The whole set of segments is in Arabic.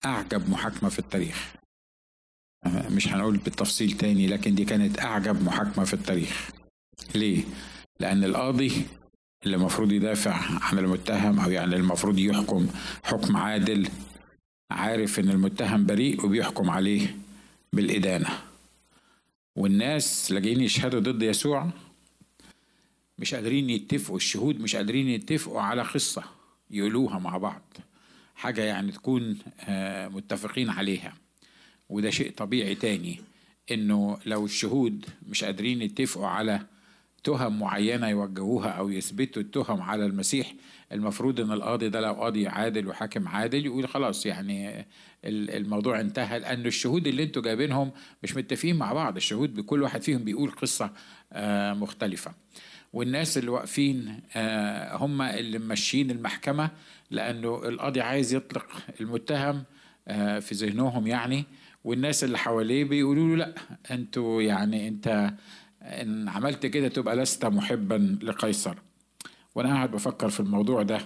أعجب محاكمة في التاريخ. مش هنقول بالتفصيل تاني، لكن دي كانت أعجب محاكمة في التاريخ. ليه؟ لأن القاضي اللي المفروض يدافع عن المتهم، أو يعني المفروض يحكم حكم عادل، عارف إن المتهم بريء وبيحكم عليه بالإدانة. والناس لاجئين يشهدوا ضد يسوع مش قادرين يتفقوا، الشهود مش قادرين يتفقوا على قصة يقولوها مع بعض، حاجة يعني تكون متفقين عليها. وده شيء طبيعي تاني، إنه لو الشهود مش قادرين يتفقوا على تهم معينة يوجهوها أو يثبتوا التهم على المسيح، المفروض إن القاضي ده لو قاضي عادل وحاكم عادل يقول خلاص يعني الموضوع انتهى، لأن الشهود اللي انتوا جايبينهم مش متفقين مع بعض. الشهود بكل واحد فيهم بيقول قصة مختلفة، والناس اللي واقفين هم اللي ماشيين المحكمة، لأنه القاضي عايز يطلق المتهم في ذهنهم يعني، والناس اللي حواليه بيقولوا له لا، انتوا يعني انت ان عملت كده تبقى لست محبا لقيصر. وانا قاعد بفكر في الموضوع ده.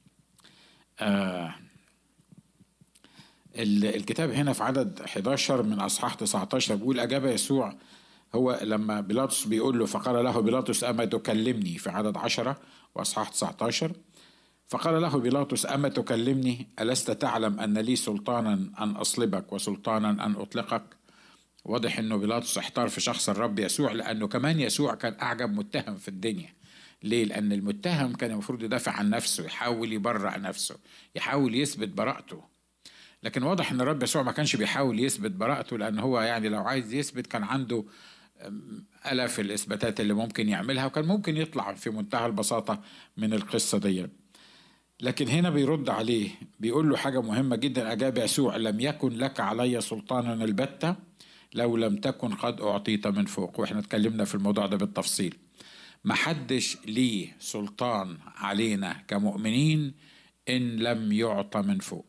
الكتاب هنا في عدد 11 من اصحاح 19 بيقول: اجاب يسوع، هو لما بيلاطس بيقول له، فقال له بيلاطس اما تكلمني، في عدد 10 واصحاح 19. فقال له بيلاطس اما تكلمني، الست تعلم ان لي سلطانا ان اصلبك وسلطانا ان اطلقك؟ واضح انه بيلاطس احتار في شخص الرب يسوع، لانه كمان يسوع كان اعجب متهم في الدنيا. ليه؟ لان المتهم كان المفروض يدافع عن نفسه، يحاول يبرأ نفسه، يحاول يثبت براءته. لكن واضح ان الرب يسوع ما كانش بيحاول يثبت براءته، لان هو يعني لو عايز يثبت كان عنده آلاف الإثباتات اللي ممكن يعملها، وكان ممكن يطلع في منتهى البساطة من القصة دي. لكن هنا بيرد عليه، بيقول له حاجة مهمة جدا. أجاب يسوع: لم يكن لك علي سلطانا البتة لو لم تكن قد أعطيت من فوق. وإحنا اتكلمنا في الموضوع ده بالتفصيل. محدش ليه سلطان علينا كمؤمنين إن لم يعطى من فوق.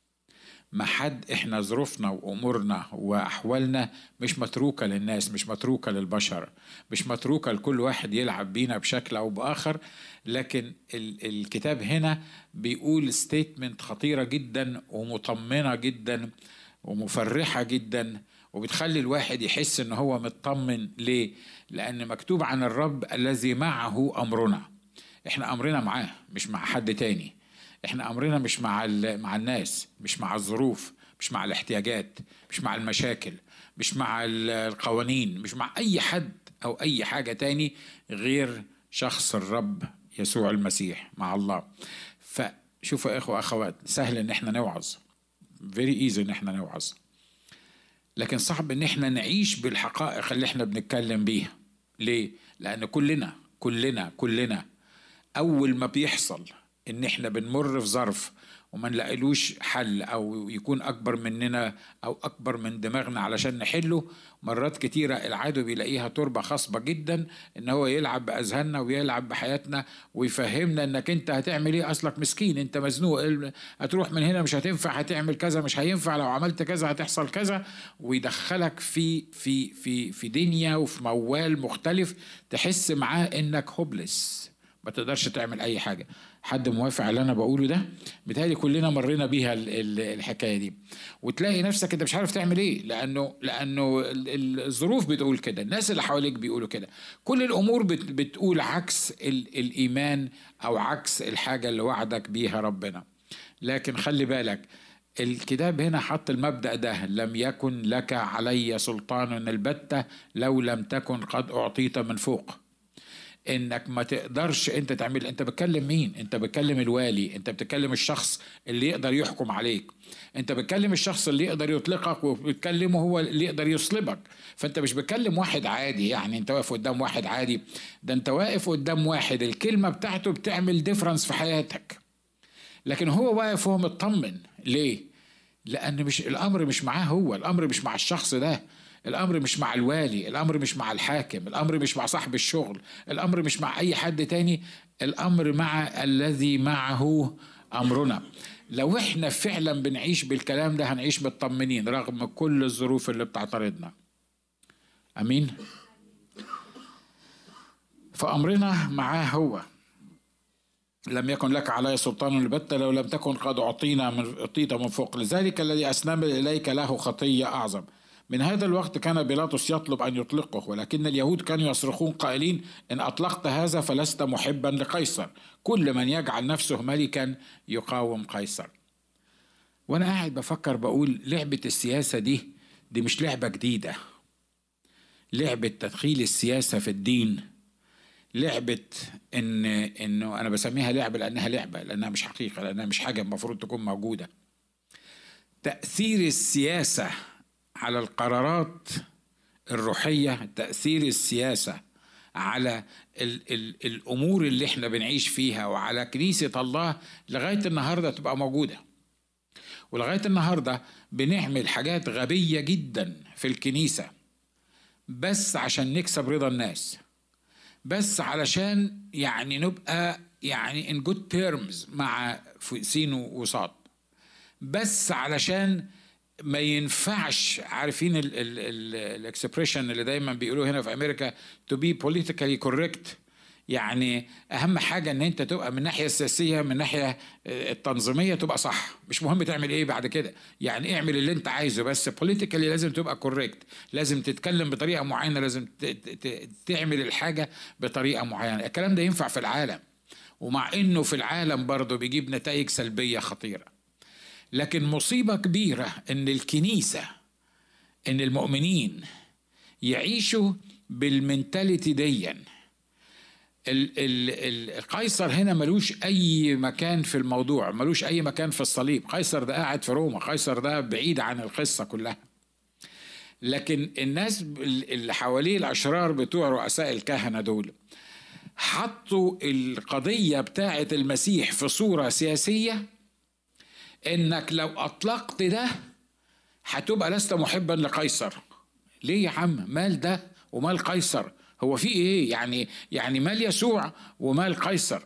احنا ظروفنا وامورنا واحوالنا مش متروكه للناس، مش متروكه للبشر، مش متروكه لكل واحد يلعب بينا بشكل او باخر. لكن الكتاب هنا بيقول ستيتمنت خطيره جدا ومطمنه جدا ومفرحه جدا، وبتخلي الواحد يحس ان هو مطمن. ليه؟ لان مكتوب عن الرب الذي معه امرنا. احنا امرنا معاه، مش مع حد تاني. احنا امرنا مش مع الناس، مش مع الظروف، مش مع الاحتياجات، مش مع المشاكل، مش مع القوانين، مش مع اي حد او اي حاجة تاني غير شخص الرب يسوع المسيح، مع الله. فشوفوا يا اخوة اخوات، سهل ان احنا نوعظ، very easy ان احنا نوعظ، لكن صعب ان احنا نعيش بالحقائق اللي احنا بنتكلم بيها. ليه؟ لان كلنا اول ما بيحصل ان احنا بنمر في ظرف وما نلاقيلوش حل، او يكون اكبر مننا او اكبر من دماغنا علشان نحله، مرات كتيرة العدو بيلاقيها تربة خصبة جدا ان هو يلعب باذهاننا ويلعب بحياتنا ويفهمنا انك انت هتعمل ايه، اصلك مسكين، انت مزنوق، هتروح من هنا مش هتنفع، هتعمل كذا مش هينفع، لو عملت كذا هتحصل كذا، ويدخلك في دنيا وفي موال مختلف، تحس معاه انك هوبلس، ما تقدرش تعمل اي حاجة. حد موافق على اللي انا بقوله ده؟ بتهيألي كلنا مرينا بيها الحكاية دي، وتلاقي نفسك انت مش عارف تعمل ايه، لانه الظروف بتقول كده، الناس اللي حواليك بيقولوا كده، كل الامور بتقول عكس الايمان او عكس الحاجة اللي وعدك بيها ربنا. لكن خلي بالك، الكتاب هنا حط المبدأ ده: لم يكن لك علي سلطان البتة لو لم تكن قد أعطيت من فوق. انك ما تقدرش انت تعمل. انت بتكلم مين؟ انت بتكلم الوالي، انت بتكلم الشخص اللي يقدر يحكم عليك، انت بتكلم الشخص اللي يقدر يطلقك، وبتكلمه هو اللي يقدر يصلبك. فانت مش بتكلم واحد عادي، يعني انت واقف قدام واحد عادي، ده انت واقف قدام واحد الكلمة بتاعته بتعمل ديفرنس في حياتك. لكن هو واقف وهو مطمن. ليه؟ لأن مش الأمر مش معاه هو، الأمر مش مع الشخص ده، الأمر مش مع الوالي، الأمر مش مع الحاكم، الأمر مش مع صاحب الشغل، الأمر مش مع أي حد تاني، الأمر مع الذي معه أمرنا. لو احنا فعلا بنعيش بالكلام ده هنعيش مطمنين رغم كل الظروف اللي بتعترضنا. أمين؟ فأمرنا معاه هو. لم يكن لك علي سلطان البتة لو لم تكن قد أعطيت من فوق، لذلك الذي أسلم إليك له خطية أعظم. من هذا الوقت كان بيلاطس يطلب أن يطلقه، ولكن اليهود كانوا يصرخون قائلين: إن أطلقت هذا فلست محبا لقيصر، كل من يجعل نفسه ملكا يقاوم قيصر. وأنا قاعد بفكر بقول لعبة السياسة دي مش لعبة جديدة، لعبة تدخيل السياسة في الدين، لعبة إنه أنا بسميها لعبة لأنها مش حقيقة، لأنها مش حاجة المفروض تكون موجودة. تأثير السياسة على القرارات الروحية، تأثير السياسة على الأمور اللي احنا بنعيش فيها وعلى كنيسة الله لغاية النهاردة تبقى موجودة. ولغاية النهاردة بنعمل حاجات غبية جدا في الكنيسة بس عشان نكسب رضا الناس، بس علشان يعني نبقى يعني in good terms مع سين وصاد، بس علشان ما ينفعش. عارفين الاكسبريشن اللي دايما بيقولوه هنا في امريكا to be politically correct، يعني اهم حاجة ان انت تبقى من الناحية السياسية، من الناحية التنظيمية تبقى صح، مش مهم تعمل ايه بعد كده، يعني اعمل اللي انت عايزه بس politically لازم تبقى correct، لازم تتكلم بطريقة معينة، لازم تعمل الحاجة بطريقة معينة. الكلام ده ينفع في العالم، ومع انه في العالم برضه بيجيب نتائج سلبية خطيرة. لكن مصيبة كبيرة ان الكنيسة، ان المؤمنين يعيشوا بالمنتاليتي ديًا. القيصر هنا ملوش اي مكان في الموضوع، ملوش اي مكان في الصليب. قيصر ده قاعد في روما، قيصر ده بعيد عن القصة كلها. لكن الناس اللي حواليه الاشرار بتوع رؤساء الكهنة دول حطوا القضية بتاعة المسيح في صورة سياسية، انك لو اطلقت ده هتبقى لست محبا لقيصر. ليه يا عم؟ مال ده ومال قيصر؟ هو في ايه يعني مال يسوع ومال قيصر؟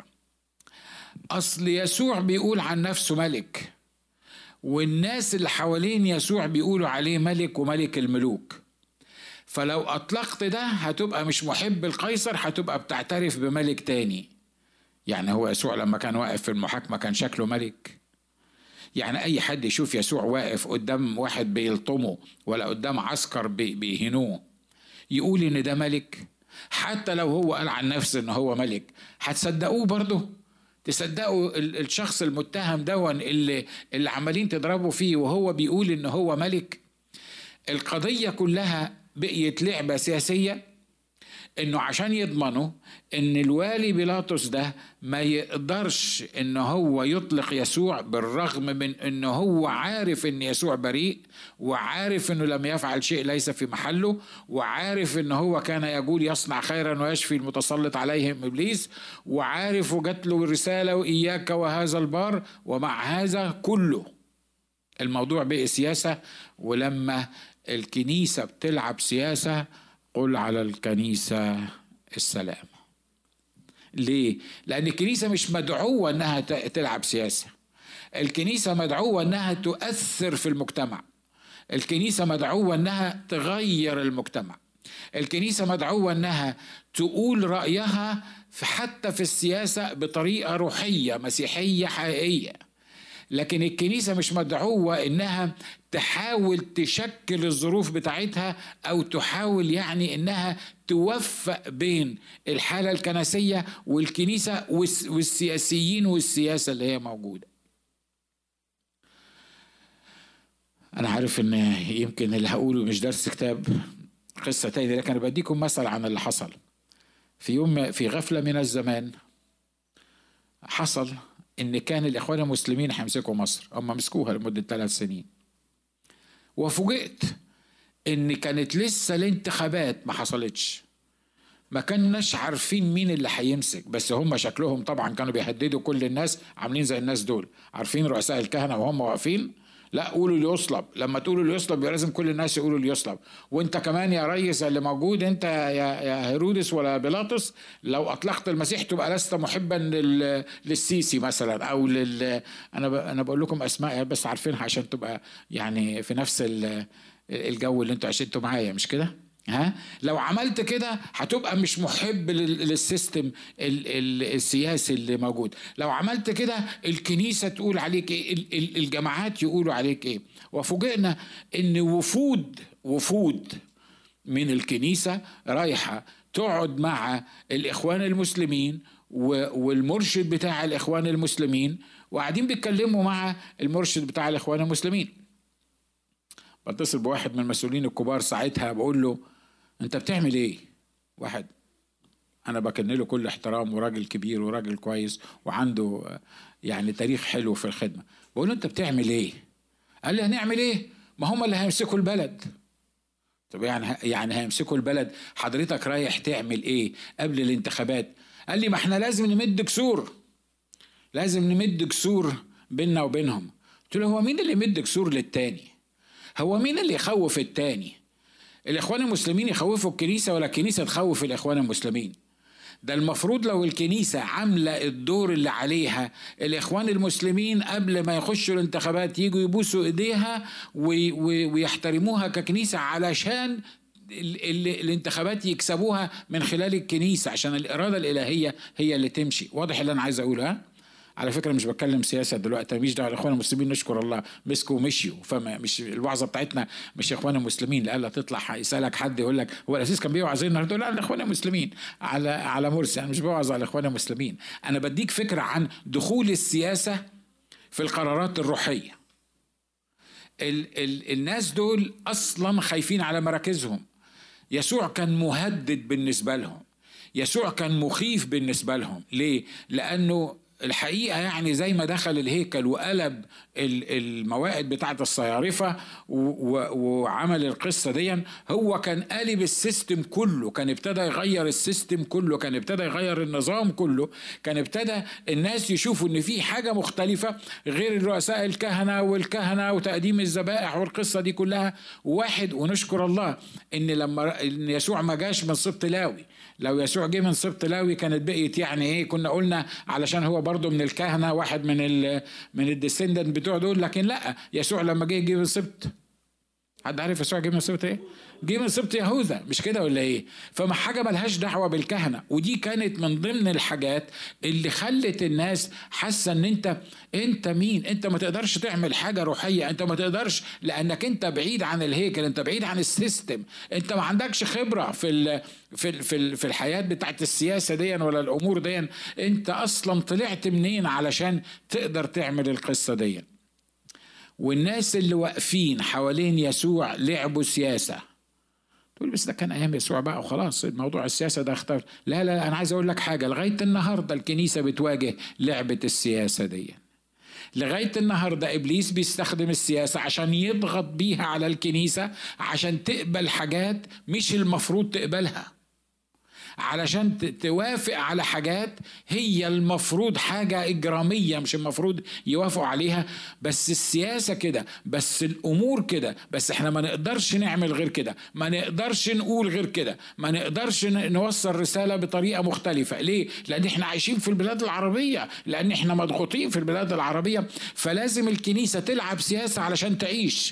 اصل يسوع بيقول عن نفسه ملك، والناس اللي حوالين يسوع بيقولوا عليه ملك وملك الملوك. فلو اطلقت ده هتبقى مش محب القيصر، هتبقى بتعترف بملك تاني. يعني هو يسوع لما كان واقف في المحاكمة كان شكله ملك؟ يعني اي حد يشوف يسوع واقف قدام واحد بيلطمه ولا قدام عسكر بيهنوه يقول ان ده ملك؟ حتى لو هو قال عن نفسه ان هو ملك هتصدقوه برضه؟ تصدقوا الشخص المتهم دون اللي عمالين تضربوا فيه وهو بيقول ان هو ملك؟ القضية كلها بقيت لعبة سياسية، انه عشان يضمنوا ان الوالي بيلاطس ده ما يقدرش ان هو يطلق يسوع، بالرغم من انه هو عارف ان يسوع بريء، وعارف انه لم يفعل شيء ليس في محله، وعارف انه هو كان يقول يصنع خيرا ويشفي المتسلط عليهم ابليس، وعارف وجات له الرسالة واياك وهذا البار. ومع هذا كله الموضوع بقى سياسة. ولما الكنيسة بتلعب سياسة قل على الكنيسة السلام. ليه؟ لأن الكنيسة مش مدعوة أنها تلعب سياسة، الكنيسة مدعوة أنها تؤثر في المجتمع، الكنيسة مدعوة أنها تغير المجتمع، الكنيسة مدعوة أنها تقول رأيها حتى في السياسة بطريقة روحية مسيحية حقيقية. لكن الكنيسة مش مدعوة انها تحاول تشكل الظروف بتاعتها او تحاول يعني انها توفق بين الحالة الكنسية والكنيسة والسياسيين والسياسة اللي هي موجودة. انا عارف ان يمكن اللي هقوله مش درس كتاب، قصة تانية، لكن بديكم مثل عن اللي حصل في يوم في غفلة من الزمان. حصل ان كان الاخوان المسلمين هيمسكوا مصر، هم مسكوها لمدة 3 سنين، وفوجئت ان كانت لسه الانتخابات ما حصلتش، ما كناش عارفين مين اللي هيمسك، بس هم شكلهم طبعا كانوا بيهددوا كل الناس، عاملين زي الناس دول عارفين رؤساء الكهنة وهم واقفين، لا قولوا اللي يصلب، لما تقولوا اللي يصلب لازم كل الناس يقولوا اللي يصلب. وانت كمان يا ريس اللي موجود، انت يا هيرودس ولا بيلاطس، لو اطلقت المسيح تبقى لست محبا للسيسي مثلا، او انا بقول لكم اسماء بس عارفينها عشان تبقى يعني في نفس الجو اللي انتوا عشتوا معايا، مش كده؟ لو عملت كده هتبقى مش محب للسيستم السياسي اللي موجود. لو عملت كده الكنيسة تقول عليك ايه، الجماعات يقولوا عليك ايه. وفوجئنا ان وفود من الكنيسة رايحة تقعد مع الإخوان المسلمين والمرشد بتاع الإخوان المسلمين، وقاعدين بيتكلموا مع المرشد بتاع الإخوان المسلمين. بتصل بواحد من المسؤولين الكبار ساعتها بقول له انت بتعمل ايه؟ واحد انا بكن له كل احترام وراجل كبير وراجل كويس وعنده يعني تاريخ حلو في الخدمة، بقول له انت بتعمل ايه؟ قال لي هنعمل ايه؟ ما هم اللي هيمسكوا البلد. طب يعني هيمسكوا البلد، حضرتك رايح تعمل ايه قبل الانتخابات؟ قال لي ما احنا لازم نمد جسور، لازم نمد جسور بيننا وبينهم. قلت له هو مين اللي يمد جسور للتاني؟ هو مين اللي يخوف التاني؟ الإخوان المسلمين يخوفوا الكنيسة ولا الكنيسة تخوف الإخوان المسلمين؟ ده المفروض لو الكنيسة عاملة الدور اللي عليها، الإخوان المسلمين قبل ما يخشوا الانتخابات يجوا يبوسوا إيديها ويحترموها ككنيسة علشان الانتخابات يكسبوها من خلال الكنيسة، عشان الإرادة الإلهية هي اللي تمشي. واضح اللي أنا عايز أقوله؟ على فكرة مش بتكلم سياسة دلوقتي، مش دعوة الإخوان المسلمين، نشكر الله مسكوا ومشيوا، فما مش الوعظة بتاعتنا مش إخوان المسلمين. لألا تطلع يسألك حد يقول لك هو الأسيس كان بيوعظ النهارده، لا الإخوان المسلمين على مرسي. أنا مش بوعظ على الإخوان المسلمين، أنا بديك فكرة عن دخول السياسة في القرارات الروحية. الناس دول أصلا خايفين على مراكزهم. يسوع كان مهدد بالنسبة لهم، يسوع كان مخيف بالنسبة لهم. ليه؟ لأنه الحقيقة يعني زي ما دخل الهيكل وقلب الموائد بتاعت الصيارفة وعمل القصة دي، هو كان قلب السيستم كله، كان ابتدى يغير السيستم كله، كان ابتدى يغير النظام كله، كان ابتدى الناس يشوفوا ان في حاجة مختلفة غير الرؤساء الكهنة وتقديم الذبائح والقصة دي كلها واحد. ونشكر الله ان لما يسوع ما جاش من سبط لاوي. لو يسوع جه من سبط لاوي كانت بقيت يعني ايه، كنا قلنا علشان هو برضو من الكهنة، واحد من الديسندنت بتوع دول. لكن لا، يسوع لما جه من سبط، حد عارف يسوع جه من سبط ايه؟ جه من سبط يهوذا، مش كده ولا ايه؟ فما حاجه ملهاش دعوه بالكهنه. ودي كانت من ضمن الحاجات اللي خلت الناس حاسه ان انت مين؟ انت ما تقدرش تعمل حاجه روحيه، انت ما تقدرش لانك انت بعيد عن الهيكل، انت بعيد عن السيستم، انت ما عندكش خبره في الحياه بتاعت السياسه دي ولا الامور دي. انت اصلا طلعت منين علشان تقدر تعمل القصه دي؟ والناس اللي واقفين حوالين يسوع لعبوا سياسة. تقول بس ده كان أيام يسوع بقى وخلاص الموضوع السياسة ده اختار. لا أنا عايز أقول لك حاجة، لغاية النهاردة الكنيسة بتواجه لعبة السياسة دي. لغاية النهاردة إبليس بيستخدم السياسة عشان يضغط بيها على الكنيسة، عشان تقبل حاجات مش المفروض تقبلها، علشان توافق على حاجات هي المفروض حاجة إجرامية مش المفروض يوافقوا عليها. بس السياسة كده، بس الأمور كده، بس احنا ما نقدرش نعمل غير كده، ما نقدرش نقول غير كده، ما نقدرش نوصل رسالة بطريقة مختلفة. ليه؟ لأن احنا عايشين في البلاد العربية، لأن احنا مضغوطين في البلاد العربية، فلازم الكنيسة تلعب سياسة علشان تعيش.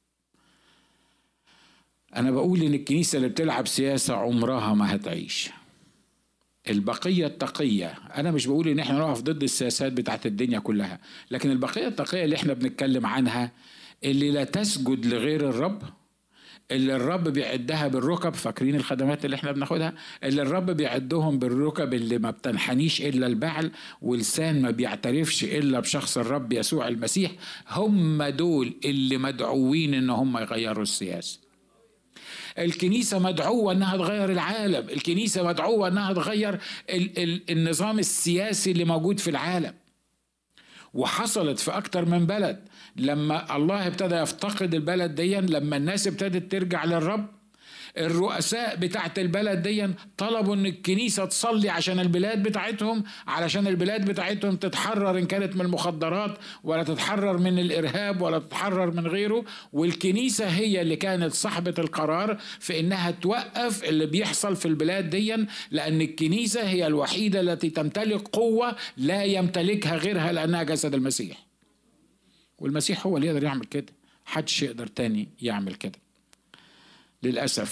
أنا بقول إن الكنيسة اللي بتلعب سياسة عمرها ما هتعيش. البقية التقية، أنا مش بقول إن إحنا نقف ضد السياسات بتاعت الدنيا كلها، لكن البقية التقية اللي إحنا بنتكلم عنها اللي لا تسجد لغير الرب، اللي الرب بيعدها بالركب. فاكرين الخدمات اللي إحنا بناخدها؟ اللي الرب بيعدهم بالركب، اللي ما بتنحنيش إلا البعل، ولسان ما بيعترفش إلا بشخص الرب يسوع المسيح. هم دول اللي مدعوين إن هم يغيروا السياسة. الكنيسة مدعوة أنها تغير العالم، الكنيسة مدعوة أنها تغير النظام السياسي اللي موجود في العالم. وحصلت في أكتر من بلد. لما الله ابتدى يفتقد البلد دي، لما الناس ابتدت ترجع للرب، الرؤساء بتاعت البلد دي طلبوا ان الكنيسة تصلي عشان البلاد بتاعتهم، علشان البلاد بتاعتهم تتحرر ان كانت من المخدرات، ولا تتحرر من الارهاب، ولا تتحرر من غيره. والكنيسة هي اللي كانت صاحبة القرار في انها توقف اللي بيحصل في البلاد دي، لان الكنيسة هي الوحيدة التي تمتلك قوة لا يمتلكها غيرها، لانها جسد المسيح. والمسيح هو اللي يقدر يعمل كده، محدش يقدر تاني يعمل كده. للأسف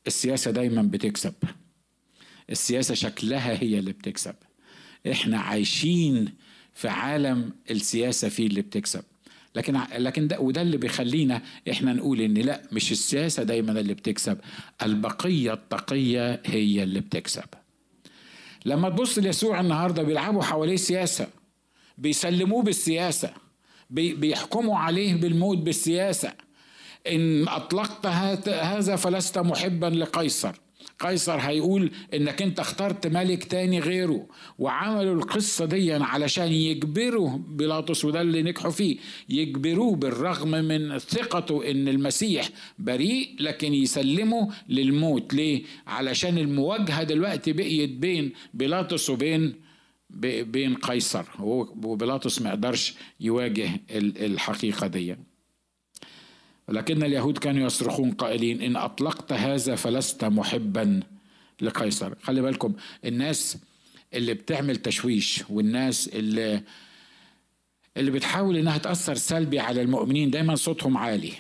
السياسة دايما بتكسب، السياسة شكلها هي اللي بتكسب. احنا عايشين في عالم السياسة فيه اللي بتكسب، لكن ده وده اللي بيخلينا احنا نقول ان لا، مش السياسة دايما اللي بتكسب، البقية التقية هي اللي بتكسب. لما تبص ليسوع النهاردة بيلعبوا حواليه سياسة، بيسلموه بالسياسة، بيحكموا عليه بالموت بالسياسة. إن أطلقت هذا فلست محبا لقيصر، قيصر هيقول إنك أنت اخترت ملك تاني غيره. وعملوا القصة دي علشان يجبروا بيلاطس، وده اللي نجحوا فيه، يجبروه بالرغم من ثقته إن المسيح بريء لكن يسلمه للموت. ليه؟ علشان المواجهة دلوقتي بقيت بين بيلاطس وبين قيصر، وبيلاطس ما يقدرش يواجه الحقيقة دي. ولكن اليهود كانوا يصرخون قائلين إن أطلقت هذا فلست محبا لقيصر. خلي بالكم، الناس اللي بتعمل تشويش والناس اللي بتحاول إنها تأثر سلبي على المؤمنين دايما صوتهم عالي،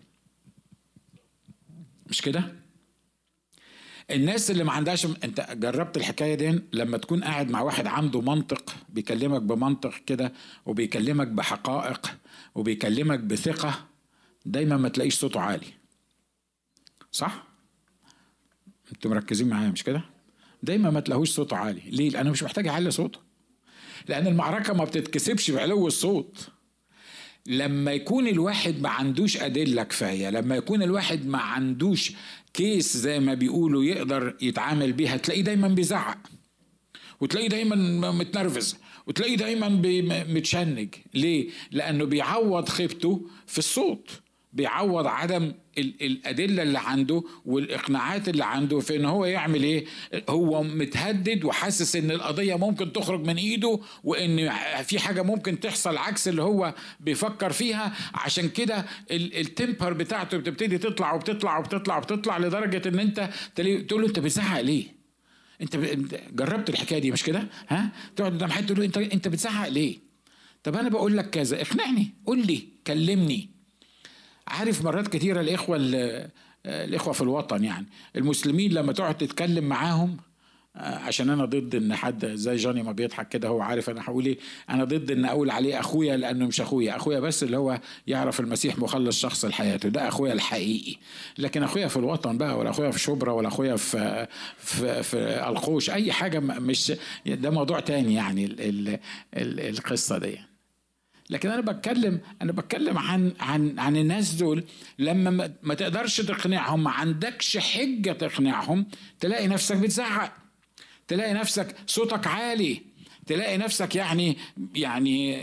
مش كده؟ الناس اللي ما عندهاش، انت جربت الحكاية دي لما تكون قاعد مع واحد عنده منطق، بيكلمك بمنطق كده وبيكلمك بحقائق وبيكلمك بثقة، دايما ما تلاقيش صوته عالي، صح؟ انتوا مركزين معايا مش كده؟ دايما ما تلاقوش صوته عالي. ليه؟ لأنه مش محتاج يعلي صوته، لأن المعركة ما بتتكسبش بعلو الصوت. لما يكون الواحد ما عندوش أدلة كفاية، لما يكون الواحد ما عندوش كيس زي ما بيقولوا يقدر يتعامل بيها، تلاقيه دايما بيزعق، وتلاقيه دايما متنرفز، وتلاقيه دايما متشنج. ليه؟ لأنه بيعوض خيبته في الصوت، بيعوض عدم الأدلة اللي عنده والإقناعات اللي عنده في إن هو يعمل إيه. هو متهدد وحاسس إن القضية ممكن تخرج من إيده، وإن في حاجة ممكن تحصل عكس اللي هو بيفكر فيها. عشان كده التمبر بتاعته بتبتدي تطلع وبتطلع وبتطلع وبتطلع، لدرجة إن أنت تقول له أنت بتزعق ليه؟ أنت جربت الحكاية دي مش كده؟ ها؟ تقعد قدام حد تقول له أنت بتزعق ليه؟ طب أنا بقول لك كذا، اقنعني، قول لي، كلمني. عارف مرات كتيرة الإخوة في الوطن، يعني المسلمين، لما تقعد تتكلم معاهم، عشان أنا ضد إن حد زي جاني ما بيضحك كده، هو عارف أنا هقول إيه. أنا ضد إن أقول عليه أخويا، لأنه مش أخويا بس اللي هو يعرف المسيح مخلص شخص لحياته، ده أخويا الحقيقي. لكن أخويا في الوطن بقى، ولا أخويا في شبرا، ولا أخويا في القوش، أي حاجة، مش ده موضوع تاني يعني القصة دي. لكن انا بتكلم عن الناس دول، لما ما تقدرش تقنعهم، ما عندكش حجة تقنعهم، تلاقي نفسك بتزعق، تلاقي نفسك صوتك عالي، تلاقي نفسك يعني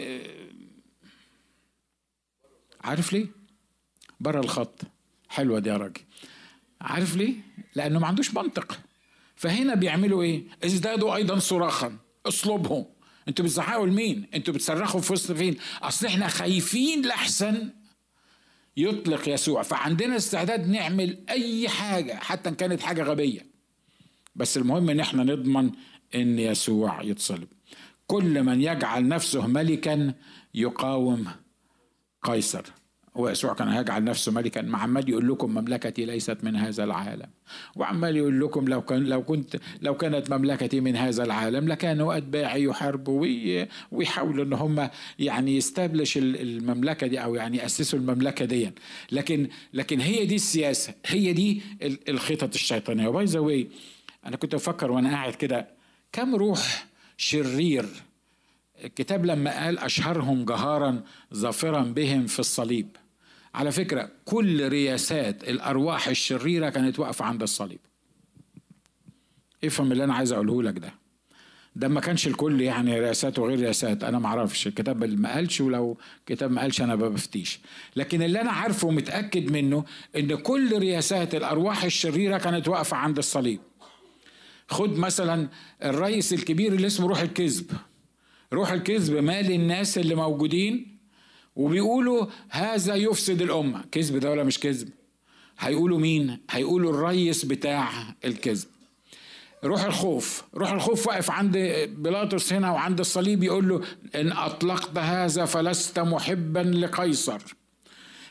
عارف ليه؟ بره الخط. حلوة دي يا راجل. عارف ليه؟ لأنه ما عندوش منطق. فهنا بيعملوا ايه؟ ازدادوا ايضا صراخا، اصلبهم. انتوا بتزعقوا لمين؟ انتوا بتصرخوا في وسط فين؟ اصل احنا خايفين لحسن يطلق يسوع، فعندنا استعداد نعمل اي حاجة حتى ان كانت حاجة غبية، بس المهم ان احنا نضمن ان يسوع يتصلب. كل من يجعل نفسه ملكا يقاوم قيصر. ويسوع كان هيجعل نفسه ملكا، مع عمال يقول لكم مملكتي ليست من هذا العالم، وعمال يقول لكم لو كانت مملكتي من هذا العالم لكانوا أتباعي يحاربوا ويحاولوا ان هم يعني يستبلش المملكة دي، او يعني يأسسوا المملكة دي. لكن هي دي السياسة، هي دي الخطط الشيطانية. وباي ذا واي، انا كنت بفكر وانا قاعد كده، كم روح شرير الكتاب لما قال أشهرهم جهارا ظافرا بهم في الصليب. على فكرة كل رياسات الأرواح الشريرة كانت واقفة عند الصليب. افهم اللي أنا عايز أقوله لك ده ما كانش الكل يعني رياسات وغير رياسات، أنا معرفش الكتاب ما قالش، ولو كتاب ما قالش أنا بفتيش. لكن اللي أنا عارفه ومتأكد منه إن كل رياسات الأرواح الشريرة كانت واقفة عند الصليب. خد مثلا الرئيس الكبير اللي اسمه روح الكذب. روح الكذب مال الناس اللي موجودين، وبيقولوا هذا يفسد الأمة. كذب ده ولا مش كذب؟ هيقولوا مين؟ هيقولوا الرئيس بتاع الكذب. روح الخوف واقف عند بيلاطس هنا وعند الصليب، يقول له إن أطلقت هذا فلست محبا لقيصر.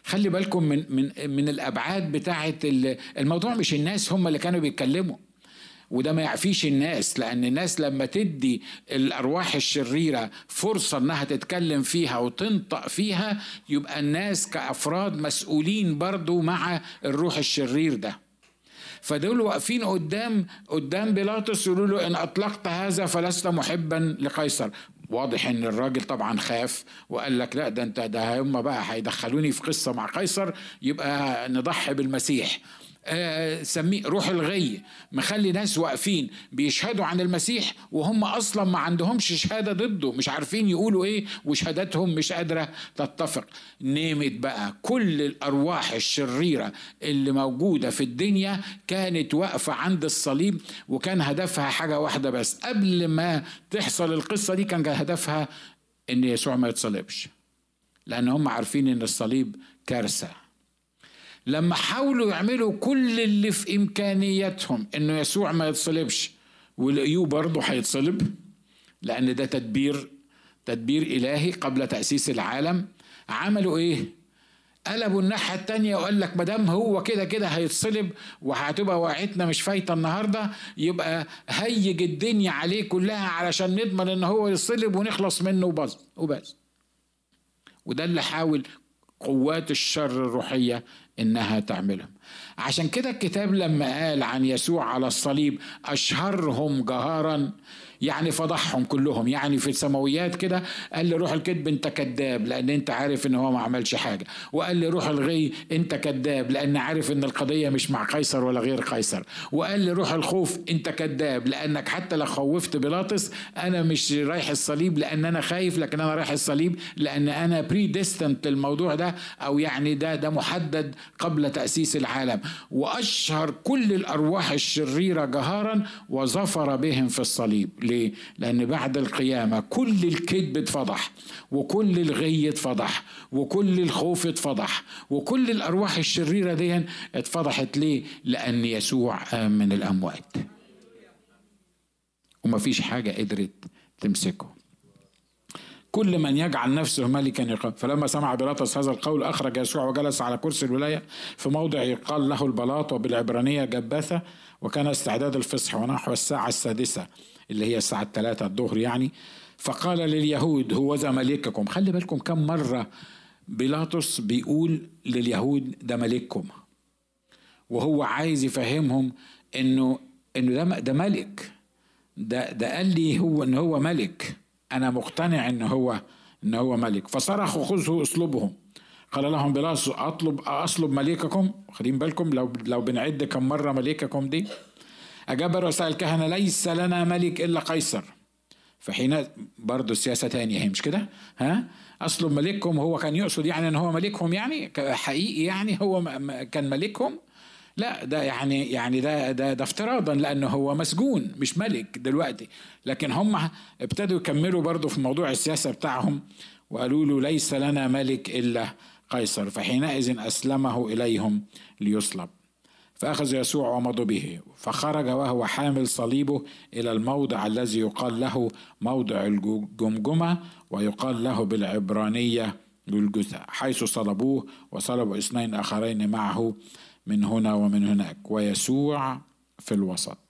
خلي بالكم من الابعاد بتاعه الموضوع. مش الناس هم اللي كانوا بيتكلموا، وده ما يعفيش الناس، لأن الناس لما تدي الأرواح الشريرة فرصة أنها تتكلم فيها وتنطق فيها، يبقى الناس كأفراد مسؤولين برضو مع الروح الشرير ده. فدول واقفين قدام بيلاطس يقولوا له إن أطلقت هذا فلست محبا لقيصر. واضح ان الراجل طبعا خاف وقال لك لا، ده هم بقى هيدخلوني في قصة مع قيصر، يبقى نضحي بالمسيح. سميه روح الغي، مخلي ناس واقفين بيشهدوا عن المسيح وهم اصلا ما عندهمش شهاده ضده، مش عارفين يقولوا ايه، وشهادتهم مش قادره تتفق. نيمت بقى كل الارواح الشريره اللي موجوده في الدنيا كانت واقفه عند الصليب، وكان هدفها حاجه واحده بس. قبل ما تحصل القصه دي كان هدفها ان يسوع ما يتصلبش، لان هم عارفين ان الصليب كارثه. لما حاولوا يعملوا كل اللي في إمكانياتهم إنه يسوع ما يتصلبش، ولقيوه برضه هيتصلب، لأن ده تدبير إلهي قبل تأسيس العالم، عملوا إيه؟ قلبوا الناحية التانية وقال لك مدام هو كده هيتصلب وهتبقى وقعتنا مش فايتة النهاردة، يبقى هيج الدنيا عليه كلها علشان نضمن إن هو يتصلب ونخلص منه وبس. وده اللي حاول قوات الشر الروحية إنها تعملهم. عشان كده الكتاب لما قال عن يسوع على الصليب أشهرهم جهارا، يعني فضحهم كلهم. يعني في السماويات كده قال لي روح الكذب انت كذاب لان انت عارف ان هو ما عملش حاجة، وقال لي روح الغي انت كذاب لان عارف ان القضية مش مع قيصر ولا غير قيصر، وقال لي روح الخوف انت كذاب لانك حتى لو خوفت بيلاطس انا مش رايح الصليب لان انا خايف، لكن انا رايح الصليب لان انا بريديستنت للموضوع ده، او يعني ده محدد قبل تأسيس العالم. واشهر كل الارواح الشريرة جهارا وظفر بهم في الصليب. ليه؟ لأن بعد القيامة كل الكذب اتفضح، وكل الغي اتفضح، وكل الخوف اتفضح، وكل الأرواح الشريرة دي اتفضحت. ليه؟ لأن يسوع قام من الأموات وما فيش حاجة قدرت تمسكه. كل من يجعل نفسه ملكا يقام. فلما سمع بيلاطس هذا القول أخرج يسوع وجلس على كرسي الولاية في موضع يقال له البلاط وبالعبرانية جباثة، وكان استعداد الفصح ونحو الساعة 6 اللي هي الساعة 3 الظهر يعني. فقال لليهود هوذا ملككم. خلي بالكم كم مرة بيلاطس بيقول لليهود ده ملككم، وهو عايز يفهمهم انه ده ملك، ده قال لي هو ان هو ملك، انا مقتنع ان هو ملك. فصرخوا خذوا اصلبهم. قال لهم بيلاطس اصلب ملككم. خدين بالكم لو بنعد كم مرة ملككم دي. أجاب رؤساء الكهنة ليس لنا ملك إلا قيصر. فحين برضو السياسة تانية هي مش كده، أصل ملككم هو كان يقصد يعني أن هو ملكهم، يعني حقيقي يعني هو كان ملكهم؟ لا، ده يعني ده افتراضا، لأنه هو مسجون مش ملك دلوقتي. لكن هم ابتدوا يكملوا برضو في موضوع السياسة بتاعهم وقالوا له ليس لنا ملك إلا قيصر. فحينئذ أسلمه إليهم ليصلب. فأخذ يسوع ومضوا به، فخرج وهو حامل صليبه إلى الموضع الذي يقال له موضع الجمجمة، ويقال له بالعبرانية جلجثة، حيث صلبوه وصلبوا 2 آخرين معه من هنا ومن هناك، ويسوع في الوسط.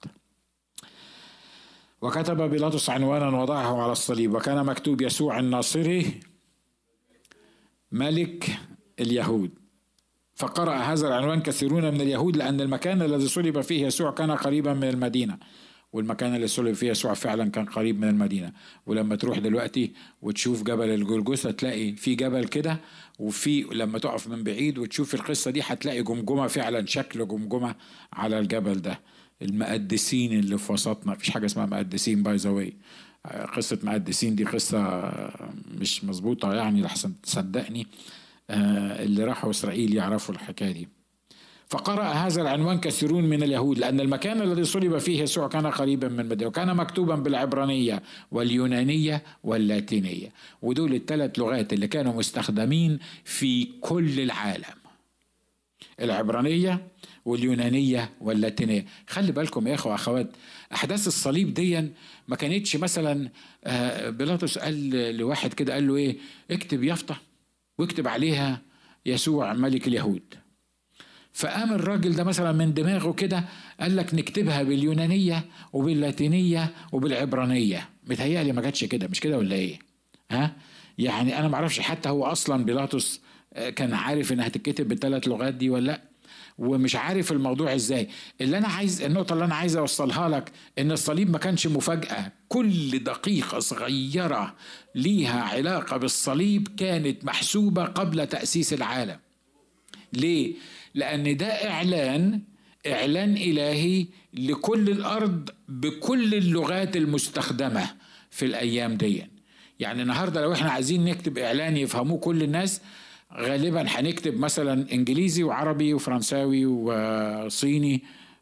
وكتب بيلاطس عنوانا وضعه على الصليب، وكان مكتوب يسوع الناصري ملك اليهود. فقرأ هذا العنوان كثيرون من اليهود، لأن المكان الذي صلب فيه يسوع كان قريبا من المدينة، والمكان اللي صلب فيه يسوع فعلا كان قريب من المدينة. ولما تروح دلوقتي وتشوف جبل الجلجثة تلاقي في جبل كده، وفي لما تقف من بعيد وتشوف القصة دي هتلاقي جمجمة فعلا، شكل جمجمة على الجبل ده. المقدسين اللي في وسطنا، مفيش حاجة اسمها مقدسين باي ذا واي، قصة مقدسين دي قصة مش مظبوطة يعني، لحسن تصدقني اللي راحوا إسرائيل يعرفوا الحكاية دي. فقرأ هذا العنوان كثيرون من اليهود، لأن المكان الذي صلب فيه يسوع كان قريبا من المدينة، وكان مكتوبا بالعبرانية واليونانية واللاتينية، ودول الثلاث لغات اللي كانوا مستخدمين في كل العالم، العبرانية واليونانية واللاتينية. خلي بالكم يا أخوة أخوات، أحداث الصليب دي ما كانتش مثلا بيلاطس قال لواحد كده، قال له إيه، اكتب يافطة واكتب عليها يسوع ملك اليهود. فقام الراجل ده مثلا من دماغه كده قال لك نكتبها باليونانية وباللاتينية وبالعبرانية. متهيألي ما جاتش كده، مش كده ولا ايه؟ ها يعني انا معرفش حتى هو اصلا بيلاطس كان عارف انها هتتكتب بالثلاث لغات دي ولا لا، ومش عارف الموضوع ازاي. النقطة اللي انا عايز اوصلها لك ان الصليب ما كانش مفاجأة. كل دقيقة صغيرة ليها علاقة بالصليب كانت محسوبة قبل تأسيس العالم. ليه؟ لأن ده إعلان إلهي لكل الأرض بكل اللغات المستخدمة في الأيام دي. يعني النهاردة لو احنا عايزين نكتب إعلان يفهموه كل الناس، غالبا هنكتب مثلا إنجليزي وعربي وفرنساوي وصيني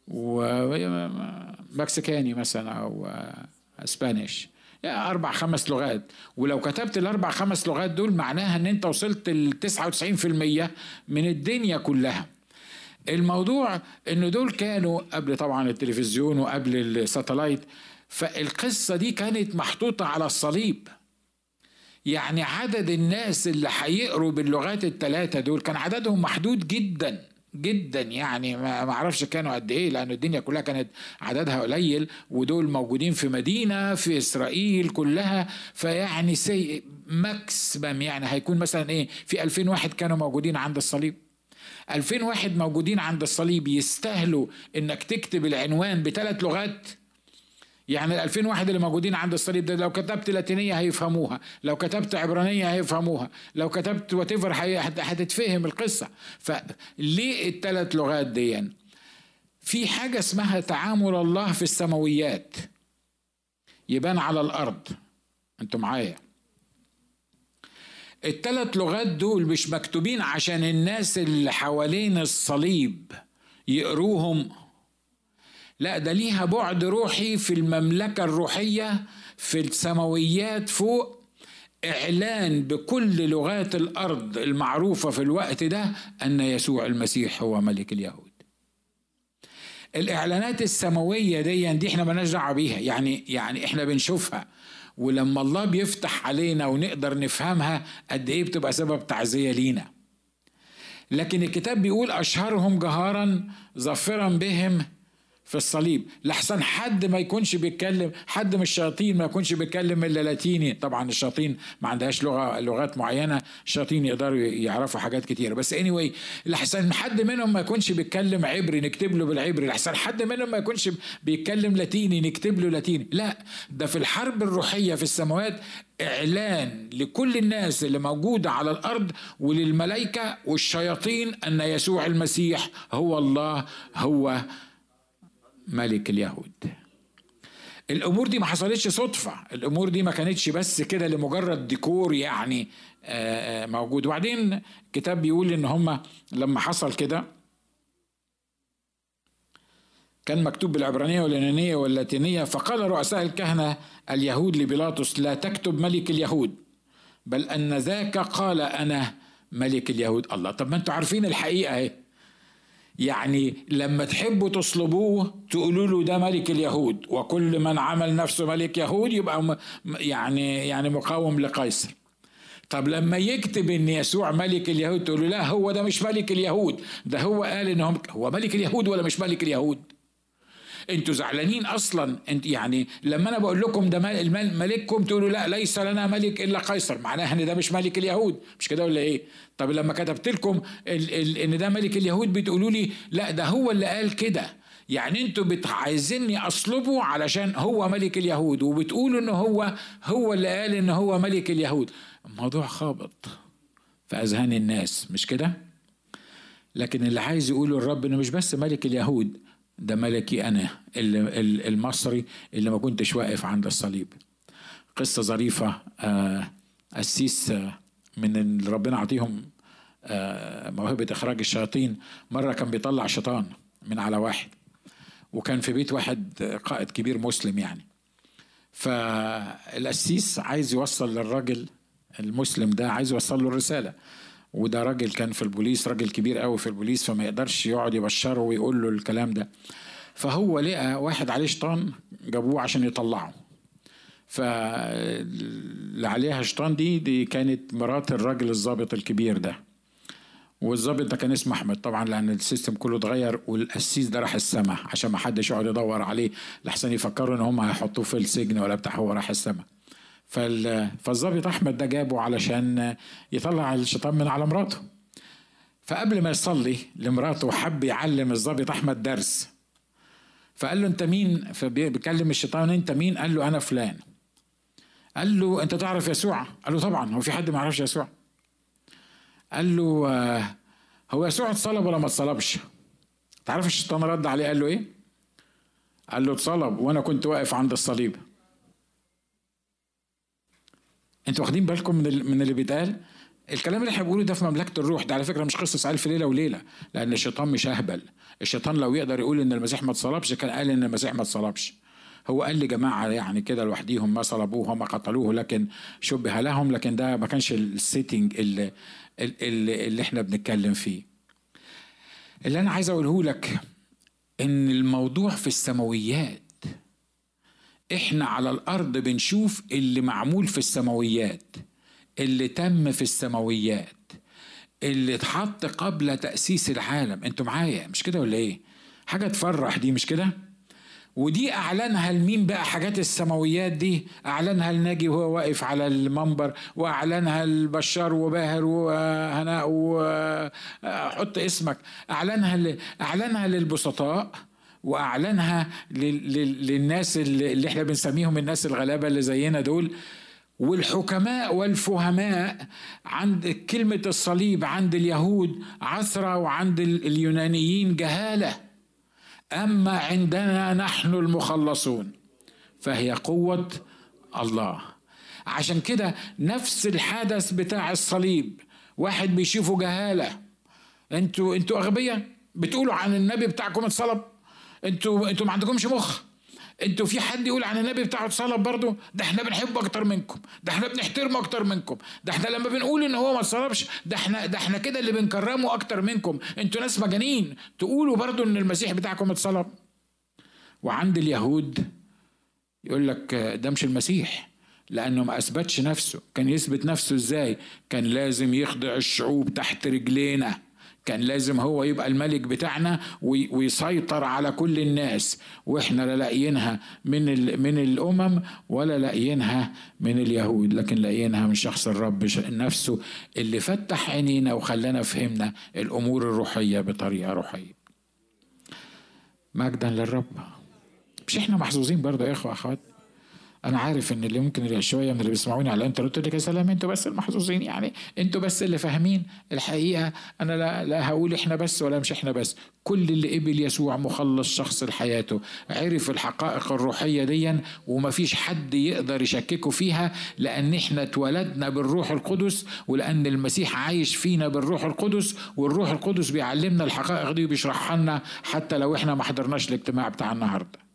ومكسيكاني مثلا أو اسبانيش، يعني 4-5 لغات. ولو كتبت ال4-5 لغات دول معناها ان انت وصلت ل99% من الدنيا كلها. الموضوع ان دول كانوا قبل طبعا التلفزيون وقبل الساتلايت، فالقصة دي كانت محطوطة على الصليب. يعني عدد الناس اللي هيقروا باللغات الثلاثة دول كان عددهم محدود جدا جدا. يعني ما اعرفش كانوا قد ايه، لان الدنيا كلها كانت عددها قليل، ودول موجودين في مدينة في اسرائيل كلها. فيعني ماكسيمم يعني هيكون مثلا ايه، في 2000 واحد كانوا موجودين عند الصليب. 2000 واحد موجودين عند الصليب يستاهلوا انك تكتب العنوان ب3 لغات. يعني 2000 واحد اللي موجودين عند الصليب ده لو كتبت لاتينية هيفهموها، لو كتبت عبرانية هيفهموها، لو كتبت واتيفر هتتفهم القصة. فليه ال3 لغات دي؟ في حاجة اسمها تعامل الله في السماويات يبان على الأرض. انتوا معايا؟ ال3 لغات دول مش مكتوبين عشان الناس اللي حوالين الصليب يقروهم، لا، ده ليها بعد روحي في المملكة الروحية في السماويات فوق. إعلان بكل لغات الأرض المعروفة في الوقت ده أن يسوع المسيح هو ملك اليهود. الإعلانات السماوية دي احنا مالناش دعوة بيها، يعني احنا بنشوفها، ولما الله بيفتح علينا ونقدر نفهمها قد ايه بتبقى سبب تعزية لينا. لكن الكتاب بيقول أشهرهم جهارا ظافرا بهم في الصليب. لحسن حد ما يكونش بيتكلم، حد من الشياطين ما يكونش بيتكلم الا لاتيني. طبعا الشياطين ما عندهاش لغات معينه، الشياطين يقدروا يعرفوا حاجات كتيره، بس anyway لحسن حد منهم ما يكونش بيتكلم عبري نكتب له بالعبري، لحسن حد منهم ما يكونش بيتكلم لاتيني نكتب له لاتيني. لا، ده في الحرب الروحيه في السماوات إعلان لكل الناس اللي موجودة على الأرض وللملائكة والشياطين أن يسوع المسيح هو الله، هو ملك اليهود. الأمور دي ما حصلتش صدفة، الأمور دي ما كانتش بس كده لمجرد ديكور يعني موجود. وبعدين الكتاب بيقول إن هم لما حصل كده كان مكتوب بالعبرانية واليونانية واللاتينية. فقال رؤساء الكهنة اليهود لبيلاطس لا تكتب ملك اليهود، بل أن ذاك قال أنا ملك اليهود. الله، طب ما انتوا عارفين الحقيقة اهي. يعني لما تحبوا تصلبوه تقولوا له ده ملك اليهود، وكل من عمل نفسه ملك يهود يبقى يعني مقاوم لقيصر. طب لما يكتب ان يسوع ملك اليهود تقولوا لا، هو ده مش ملك اليهود، ده هو قال ان هو ملك اليهود ولا مش ملك اليهود؟ انتوا زعلانين اصلا. انت يعني لما انا بقول لكم ده ملككم تقولوا لا، ليس لنا ملك الا قيصر، معناها ان ده مش ملك اليهود، مش كده ولا ايه؟ طب لما كتبت لكم ان ده ملك اليهود بتقولوا لي لا، ده هو اللي قال كده. يعني انتوا عايزيني اصلبه علشان هو ملك اليهود، وبتقولوا ان هو اللي قال ان هو ملك اليهود. الموضوع خابط في اذهان الناس، مش كده؟ لكن اللي عايز يقوله الرب انه مش بس ملك اليهود، ده ملكي أنا المصري اللي ما كنتش واقف عند الصليب. قصة ظريفة. قسيس من اللي ربنا عطيهم موهبة إخراج الشياطين، مرة كان بيطلع شيطان من على واحد، وكان في بيت واحد قائد كبير مسلم يعني. فالقسيس عايز يوصل للراجل المسلم ده، عايز يوصل له الرسالة، وده راجل كان في البوليس، راجل كبير قوي في البوليس، فما يقدرش يقعد يبشره ويقول له الكلام ده. فهو لقى واحد عليه شيطان جابوه عشان يطلعه. فاللي عليها شيطان دي كانت مرات الراجل الضابط الكبير ده. والظابط ده كان اسمه احمد طبعا، لان السيستم كله اتغير، والقسيس ده راح السما عشان ما حدش يقعد يدور عليه لحسن يفكروا ان هم هيحطوه في السجن ولا بتاع، هو راح السما. فالظابط احمد ده جابه علشان يطلع الشيطان من على مراته. فقبل ما يصلي لمراته حب يعلم الظابط احمد درس، فقال له انت مين؟ فبيكلم الشيطان، انت مين؟ قال له انا فلان. قال له انت تعرف يسوع؟ قال له طبعا، هو في حد ما يعرفش يسوع؟ قال له هو يسوع اتصلب ولا ما اتصلبش؟ تعرف الشيطان رد عليه قال له ايه؟ قال له اتصلب وانا كنت واقف عند الصليب. انتوا واخدين بالكم من اللي بيتقال؟ الكلام اللي احنا بنقوله ده في مملكه الروح، ده على فكره مش قصه الف ليله وليله، لان الشيطان مش اهبل. الشيطان لو يقدر يقول ان المسيح ما اتصلبش كان قال ان المسيح ما اتصلبش. هو قال لجماعه يعني كده لوحديهم ما صلبوه وما قتلوه، لكن شبه لهم، لكن ده ما كانش السيتنج اللي احنا بنتكلم فيه. اللي انا عايز اقوله لك ان الموضوع في السماويات. احنا على الارض بنشوف اللي معمول في السماويات، اللي تم في السماويات، اللي اتحط قبل تأسيس العالم. انتوا معايا مش كده ولا ايه؟ حاجة تفرح دي مش كده؟ ودي اعلنها لمين بقى؟ حاجات السماويات دي اعلنها لناجي وهو واقف على المنبر، واعلنها لبشار وباهر وهناء وحط اسمك، اعلنها للبسطاء، واعلنها للناس اللي احنا بنسميهم الناس الغلابة اللي زينا دول، والحكماء والفهماء. عند كلمة الصليب عند اليهود عثرة وعند اليونانيين جهالة، أما عندنا نحن المخلصون فهي قوة الله. عشان كده نفس الحدث بتاع الصليب واحد بيشوفه جهالة. انتوا أغبياء بتقولوا عن النبي بتاعكم اتصلب، انتوا ما عندكمش مخ. انتوا في حد يقول عن النبي بتاعه اتصلب برضه؟ ده احنا بنحبه اكتر منكم، ده احنا بنحترمه اكتر منكم، ده احنا لما بنقول ان هو ما اتصلبش ده احنا كده اللي بنكرمه اكتر منكم. انتوا ناس مجانين تقولوا برضه ان المسيح بتاعكم اتصلب. وعند اليهود يقول لك ده مش المسيح، لانه ما اثبتش نفسه. كان يثبت نفسه ازاي؟ كان لازم يخضع الشعوب تحت رجلينا، كان لازم هو يبقى الملك بتاعنا ويسيطر على كل الناس، واحنا لا لاقيينها من الامم ولا لاقيينها من اليهود، لكن لاقيينها من شخص الرب نفسه اللي فتح عينينا وخلانا فهمنا الامور الروحيه بطريقه روحيه. مجدا للرب. مش احنا محظوظين برضه يا اخوه اخوات؟ انا عارف ان اللي ممكن شويه من اللي بيسمعوني على الانترنت يقول لك يا سلام انتوا بس المحظوظين، يعني انتوا بس اللي فاهمين. الحقيقه انا لا هقول احنا بس ولا مش احنا بس، كل اللي قبل يسوع مخلص شخص لحياته عرف الحقائق الروحيه دي، ومفيش حد يقدر يشككه فيها، لان احنا اتولدنا بالروح القدس، ولان المسيح عايش فينا بالروح القدس، والروح القدس بيعلمنا الحقائق دي وبيشرحها لنا حتى لو احنا ما حضرناش الاجتماع بتاع النهارده.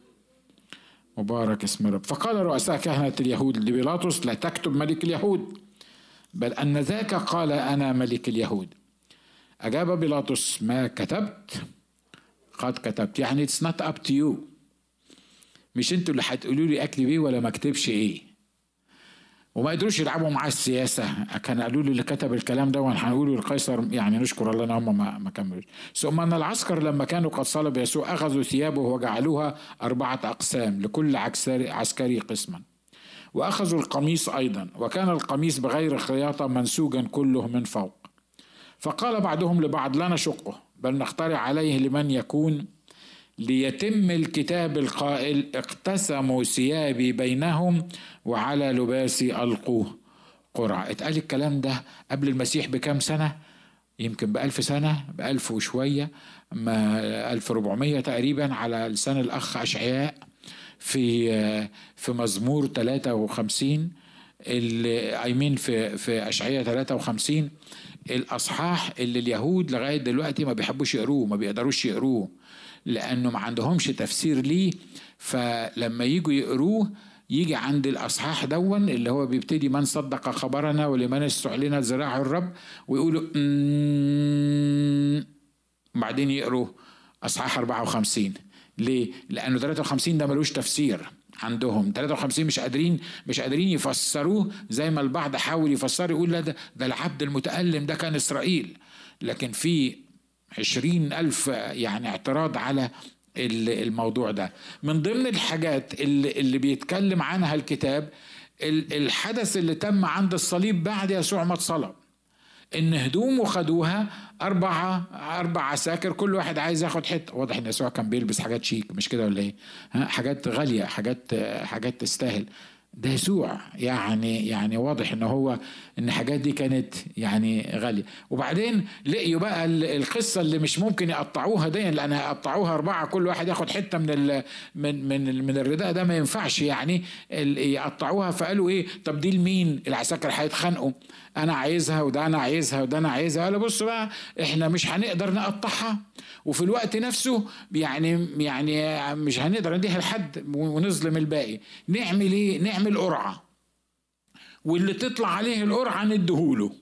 مبارك اسم رب. فقال رؤساء كهنة اليهود لبيلاطس لا تكتب ملك اليهود، بل أن ذاك قال أنا ملك اليهود. أجاب بيلاطس ما كتبت قد كتبت. يعني it's not up to you، مش انتوا اللي هتقولوا لي أكتب ايه ولا ما اكتبش ايه. وما قدروش يلعبوا معاه السياسة، كان قالوا له اللي كتب الكلام ده وهنقوله للقيصر، يعني نشكر الله ان هم ما كملوش. ثم ان العسكر لما كانوا قد صلب يسوع اخذوا ثيابه وجعلوها 4 أقسام لكل عسكري قسما، واخذوا القميص ايضا، وكان القميص بغير خياطة منسوجا كله من فوق. فقال بعضهم لبعض لا نشقه بل نخترع عليه لمن يكون، ليتم الكتاب القائل اقتسموا ثيابي بينهم وعلى لباسي ألقوه قرعة. اتقال الكلام ده قبل المسيح بكام سنة؟ يمكن ب1000 سنة، ب1000 وشوية، 1400 تقريبا، على لسان الأخ أشعياء في مزمور 53 أيمين في أشعياء 53، الأصحاح اللي اليهود لغاية دلوقتي ما بيحبوش يقروه، ما بيقدروش يقروه لأنه ما عندهمش تفسير ليه. فلما يجوا يقروه يجي عند الأصحاح دون اللي هو بيبتدي من صدق خبرنا ولمن استعلنت ذراع الرب، ويقولوا بعدين يقروه أصحاح 54. ليه؟ لأنه 53 ده ملوش تفسير عندهم. 53 مش قادرين يفسروه زي ما البعض حاول يفسر، يقول لا ده العبد المتألم ده كان إسرائيل، لكن في 20,000 يعني اعتراض على الموضوع ده. من ضمن الحاجات اللي بيتكلم عنها الكتاب الحدث اللي تم عند الصليب بعد يسوع ما اتصلب، ان هدومه خدوها 4 عساكر، كل واحد عايز ياخد حته. واضح ان يسوع كان بيلبس حاجات شيك، مش كده ولا ايه؟ حاجات غاليه، حاجات تستاهل. ده يسوع يعني واضح ان هو ان الحاجات دي كانت يعني غاليه. وبعدين لقيوا بقى القصه اللي مش ممكن يقطعوها دي، لان يقطعوها 4 كل واحد ياخد حته من الرداء ده، ما ينفعش يعني يقطعوها. فقالوا ايه؟ طب دي لمين؟ العساكر هيتخانقوا، انا عايزها وده انا عايزها وده انا عايزها. قالوا بصوا بقى، احنا مش هنقدر نقطعها، وفي الوقت نفسه يعني مش هنقدر نديها لحد ونظلم الباقي. نعمل ايه؟ نعمل قرعه، واللي تطلع عليه القرعه نديهوله.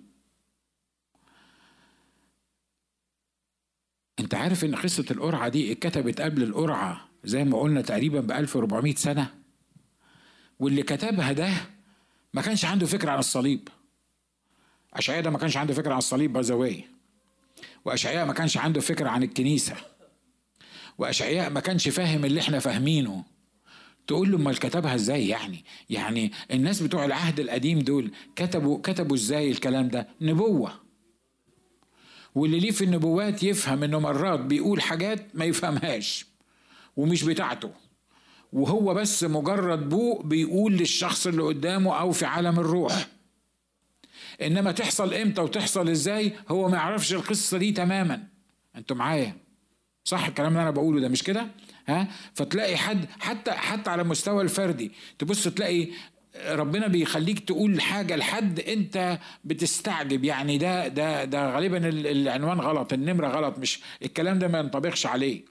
انت عارف ان قصه القرعه دي اتكتبت قبل القرعه زي ما قلنا تقريبا ب 1400 سنه، واللي كتبها ده ما كانش عنده فكره عن الصليب. اشعياء ده ما كانش عنده فكره عن الصليب بزاويه، واشعياء ما كانش عنده فكره عن الكنيسه، واشعياء ما كانش فاهم اللي احنا فاهمينه. تقول له امال كتبها ازاي؟ يعني الناس بتوع العهد القديم دول كتبوا ازاي الكلام ده؟ نبوه، واللي ليه في النبوات يفهم انه مرات بيقول حاجات ما يفهمهاش ومش بتاعته، وهو بس مجرد بوق بيقول للشخص اللي قدامه او في عالم الروح. انما تحصل امتى وتحصل ازاي هو ما يعرفش القصه دي تماما. انتوا معايا؟ صح الكلام اللي انا بقوله ده مش كده؟ فتلاقي حد حتى على مستوى الفردي تبص تلاقي ربنا بيخليك تقول حاجه لحد انت بتستعجب، يعني ده غالبا العنوان غلط، النمره غلط، مش الكلام ده ما ينطبقش عليه.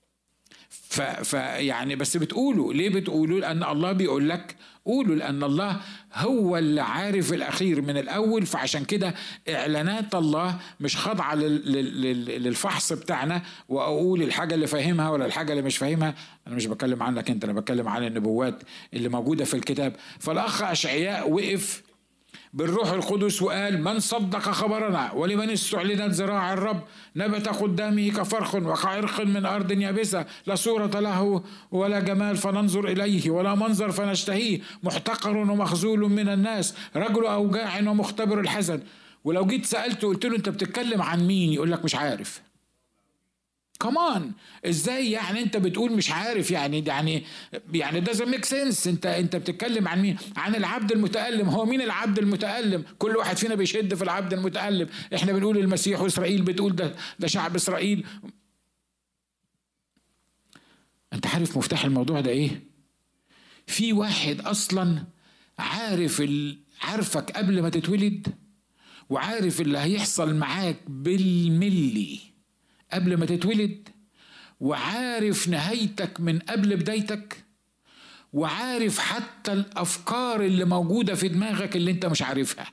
يعني بس بتقولوا ليه؟ بتقولوا لأن الله بيقول لك قولوا، لأن الله هو اللي عارف الأخير من الأول. فعشان كده إعلانات الله مش خاضعة للفحص بتاعنا وأقول الحاجة اللي فاهمها ولا الحاجة اللي مش فاهمها. أنا مش بتكلم عنك أنت، أنا بتكلم عن النبوات اللي موجودة في الكتاب. فالأخ أشعياء وقف بالروح القدس وقال: من صدق خبرنا ولمن استعلنت ذراع الرب؟ نبت قدامه كفرخ وكعرق من أرض يابسة، لا صورة له ولا جمال فننظر إليه ولا منظر فنشتهيه، محتقر ومخذول من الناس، رجل أوجاع ومختبر الحزن. ولو جيت سألته قلت له أنت بتتكلم عن مين؟ يقول لك مش عارف. كمان ازاي يعني انت بتقول مش عارف؟ يعني doesn't make sense. انت بتتكلم عن مين؟ عن العبد المتألم. هو مين العبد المتألم؟ كل واحد فينا بيشد في العبد المتألم. احنا بنقول المسيح، واسرائيل بتقول ده شعب اسرائيل. انت عارف مفتاح الموضوع ده ايه؟ في واحد اصلا عارفك قبل ما تتولد، وعارف اللي هيحصل معاك بالملي قبل ما تتولد، وعارف نهايتك من قبل بدايتك، وعارف حتى الأفكار اللي موجودة في دماغك اللي انت مش عارفها.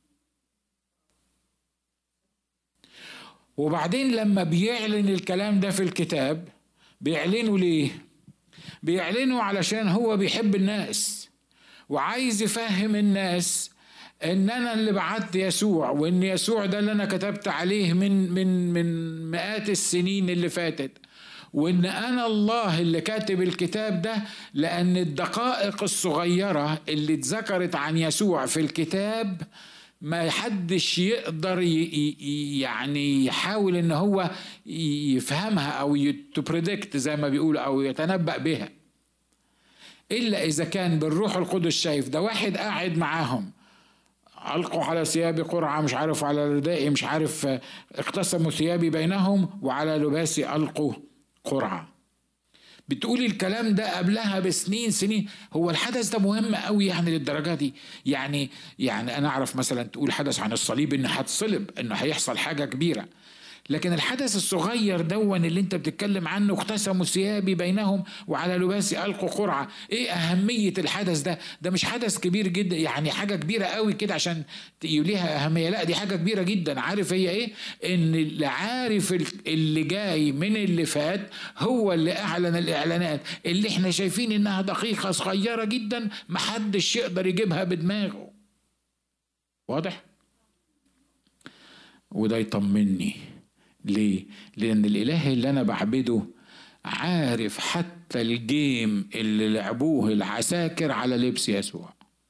وبعدين لما بيعلن الكلام ده في الكتاب بيعلنوا ليه؟ بيعلنوا علشان هو بيحب الناس وعايز يفهم الناس ان انا اللي بعت يسوع، وان يسوع ده اللي انا كتبت عليه من مئات السنين اللي فاتت، وان انا الله اللي كاتب الكتاب ده. لان الدقائق الصغيرة اللي اتذكرت عن يسوع في الكتاب ما حدش يقدر يعني يحاول ان هو يفهمها او تبريدكت زي ما بيقولوا او يتنبأ بها، الا اذا كان بالروح القدس شايف ده واحد قاعد معاهم ألقوا على ثيابي قرعة، مش عارف على ردائي، مش عارف اقتسموا ثيابي بينهم، وعلى لباسي ألقوا قرعة. بتقولي الكلام ده قبلها سنين. هو الحدث ده مهم قوي يعني للدرجة دي؟ يعني أنا أعرف مثلا تقول حدث عن الصليب إنه هتصلب، إنه هيحصل حاجة كبيرة، لكن الحدث الصغير دون اللي انت بتتكلم عنه اقتسموا ثيابي بينهم وعلى لباسي ألقوا قرعة، ايه أهمية الحدث ده؟ ده مش حدث كبير جدا يعني حاجة كبيرة قوي كده عشان ليها أهمية، لا دي حاجة كبيرة جدا. عارف هي ايه؟ ان اللي عارف اللي جاي من اللي فات هو اللي أعلن الإعلانات اللي احنا شايفين انها دقيقة صغيرة جدا محدش يقدر يجيبها بدماغه. واضح؟ وده يطمني ليه؟ لأن الإله اللي أنا بعبده عارف حتى الجيم اللي لعبوه العساكر على لبس يسوع.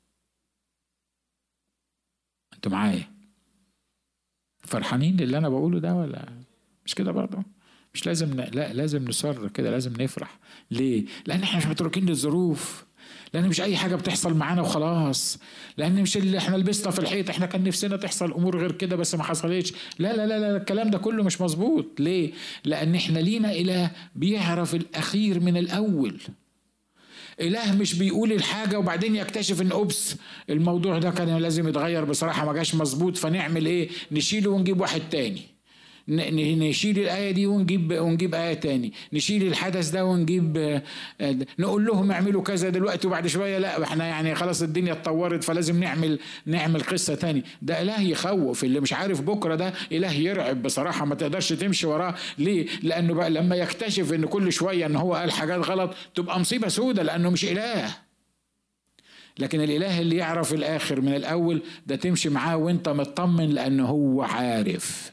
انتوا معايا؟ فرحانين للي أنا بقوله ده ولا مش كده برضه؟ مش لازم لا لازم نصر كده، لازم نفرح. ليه؟ لأن احنا مش متروكين للظروف، لأن مش أي حاجة بتحصل معانا وخلاص، لأن مش اللي احنا لبسنا في الحيط احنا كان نفسنا تحصل أمور غير كده بس ما حصلتش. لا لا لا لا، الكلام ده كله مش مظبوط. ليه؟ لأن احنا لينا إله بيعرف الأخير من الأول. إله مش بيقول الحاجة وبعدين يكتشف إن أوبس الموضوع ده كان لازم يتغير بصراحة، ما جاش مظبوط، فنعمل إيه؟ نشيله ونجيب واحد تاني، نشيل الآية دي ونجيب آية تاني، نشيل الحدث ده ونجيب نقول لهم اعملوا كذا دلوقتي وبعد شوية لا احنا يعني خلاص الدنيا اتطورت فلازم نعمل قصة تاني. ده إله يخوف، اللي مش عارف بكرة ده إله يرعب بصراحة، ما تقدرش تمشي وراه. ليه؟ لأنه بقى لما يكتشف إن كل شوية إن هو قال حاجات غلط تبقى مصيبة سودة، لأنه مش إله. لكن الإله اللي يعرف الآخر من الأول ده تمشي معاه وانت مطمن، لأنه هو عارف،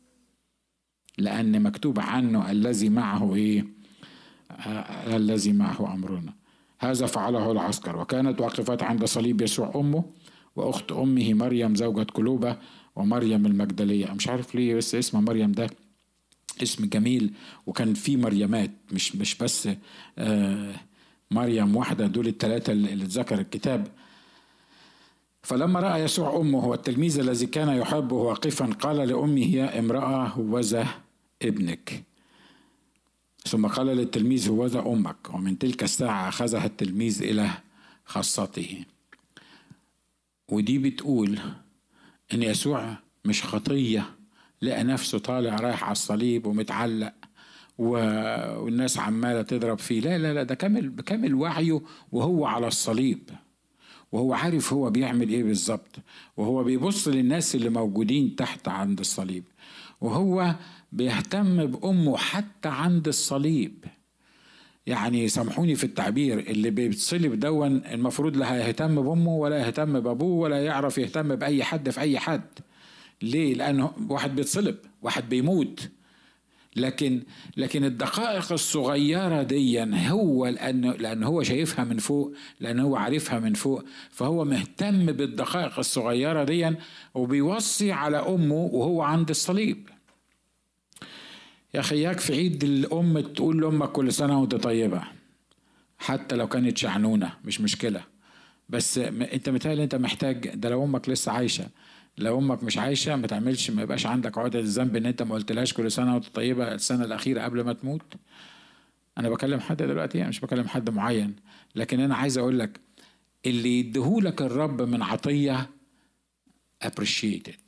لأن مكتوب عنه الذي معه إيه؟ الذي معه أمرنا. هذا فعله العسكر. وكانت واقفات عند صليب يسوع أمه وأخت أمه مريم زوجة كلوبة ومريم المجدلية. مش عارف ليه بس اسم مريم ده اسم جميل، وكان في مريمات مش بس مريم واحدة، دول الثلاثة اللي ذكر الكتاب. فلما رأى يسوع أمه والتلميذ الذي كان يحبه واقفا قال لأمه يا امرأة هوذا ابنك، ثم قال للتلميذ هوذا أمك. ومن تلك الساعة أخذها التلميذ إلى خاصته. ودي بتقول إن يسوع مش خطية لقى نفسه طالع رايح على الصليب ومتعلق والناس عمالة تضرب فيه. لا لا لا، ده كامل وعيه وهو على الصليب، وهو عارف هو بيعمل ايه بالظبط، وهو بيبص للناس اللي موجودين تحت عند الصليب، وهو بيهتم بأمه حتى عند الصليب. يعني سامحوني في التعبير، اللي بيتصلب دون المفروض لا يهتم بأمه ولا يهتم بأبوه ولا يعرف يهتم بأي حد في أي حد. ليه؟ لأنه واحد بيتصلب، واحد بيموت. لكن الدقائق الصغيرة دي هو لأنه هو شايفها من فوق، لأنه هو عارفها من فوق، فهو مهتم بالدقائق الصغيرة دي وبيوصي على أمه وهو عند الصليب. يا أخياك في عيد الأم تقول لأمك كل سنة وأنت طيبة، حتى لو كانت شعنونة مش مشكلة، بس أنت متهيألي أنت محتاج ده لو أمك لسه عايشة. لو امك مش عايشه ما يبقاش عندك عقده الذنب ان انت ما قلتلهاش كل سنه وانت طيبه السنه الاخيره قبل ما تموت. انا بكلم حد دلوقتي، يعني مش بكلم حد معين، لكن انا عايز اقول لك اللي يديهولك الرب من عطيه appreciated.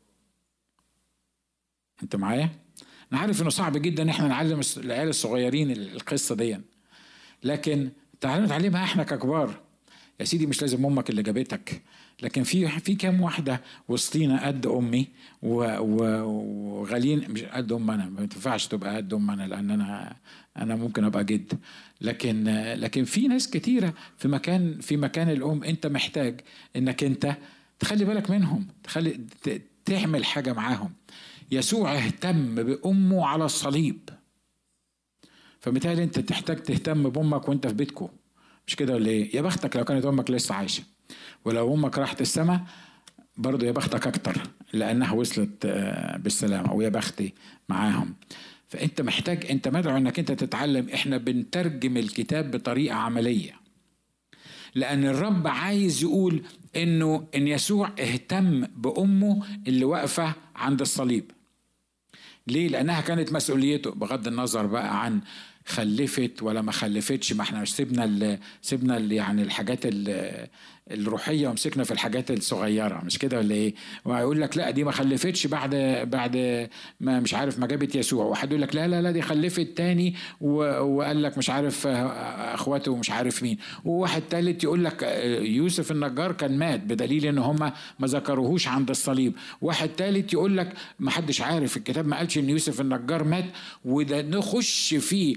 انت معايا؟ انا عارف انه صعب جدا ان احنا نعلم العيال الصغيرين القصه دي، لكن تعالوا نتعلمها احنا ككبار. يا سيدي مش لازم امك اللي جابتك، لكن في كام واحده وسطينا قد امي وغاليين، مش قد ام انا، ما تنفعش تبقى قد ام انا لان انا ممكن ابقى جد، لكن في ناس كتيره في مكان الام انت محتاج انك انت تخلي بالك منهم، تعمل حاجه معاهم. يسوع اهتم بامه على الصليب، فمثالي انت تحتاج تهتم بامك وانت في بيتكم، مش كده ولا ايه؟ يا بختك لو كانت امك لسه عايشه، ولو امك راحت السماء برضو يا بختك اكتر لانها وصلت بالسلامه، ويا بختي معاهم. فانت محتاج، انت مدعو انك انت تتعلم. احنا بنترجم الكتاب بطريقه عمليه، لان الرب عايز يقول ان يسوع اهتم بامه اللي واقفه عند الصليب. ليه؟ لانها كانت مسؤوليته، بغض النظر بقى عن خلفت ولا ما خلفتش. ما احنا مش سيبنا يعني الحاجات الروحيه ومسكنا في الحاجات الصغيره، مش كده ولا ايه؟ ويقول لك لا دي ما خلفتش بعد ما مش عارف ما جابت يسوع، واحد يقول لك لا لا لا دي خلفت تاني وقال لك مش عارف اخواته ومش عارف مين، وواحد تالت يقول لك يوسف النجار كان مات بدليل ان هم ما ذكروهوش عند الصليب، واحد تالت يقول لك ما حدش عارف، الكتاب ما قالش ان يوسف النجار مات. وده نخش فيه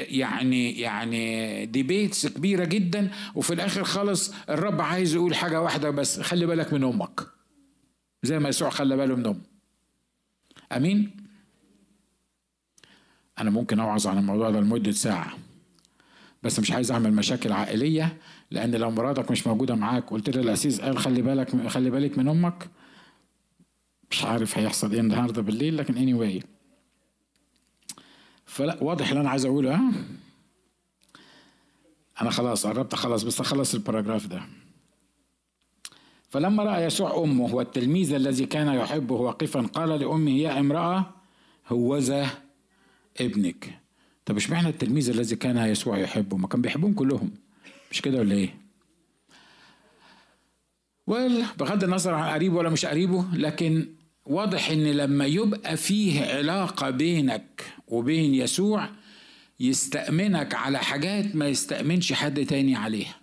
يعني ديبيتس كبيرة جدا، وفي الاخر خالص الرب عايز يقول حاجة واحدة بس: خلي بالك من امك زي ما يسوع خلى باله من امه. امين. أنا ممكن أوعظ عن الموضوع ده لمدة ساعة، بس مش عايز أعمل مشاكل عائلية، لأن لو مراتك مش موجودة معاك قلت لها الأسيس قال خلي بالك من أمك، مش عارف هيحصل إيه النهاردة بالليل. لكن anyway، فلا واضح اللي أنا عايز أقوله. أنا خلاص قربت أخلص، بس أخلص الباراجراف ده. فلما رأى يسوع أمه والتلميذ الذي كان يحبه واقفا قال لأمه يا امرأة هوذا ابنك. طب مش معنى التلميذ الذي كان يسوع يحبه؟ ما كان بيحبهم كلهم، مش كده ولا ايه؟ بغض النظر عن قريبه ولا مش قريبه، لكن واضح ان لما يبقى فيه علاقة بينك وبين يسوع يستأمنك على حاجات ما يستأمنش حد تاني عليها.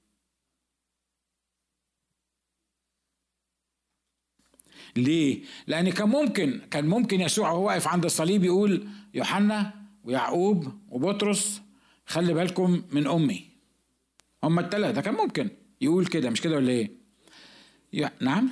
ليه؟ لأن كان ممكن يسوع وهو واقف عند الصليب يقول يوحنا ويعقوب وبطرس خلي بالكم من أمي، هم الثلاثة، كان ممكن يقول كده، مش كده ولا ايه؟ نعم،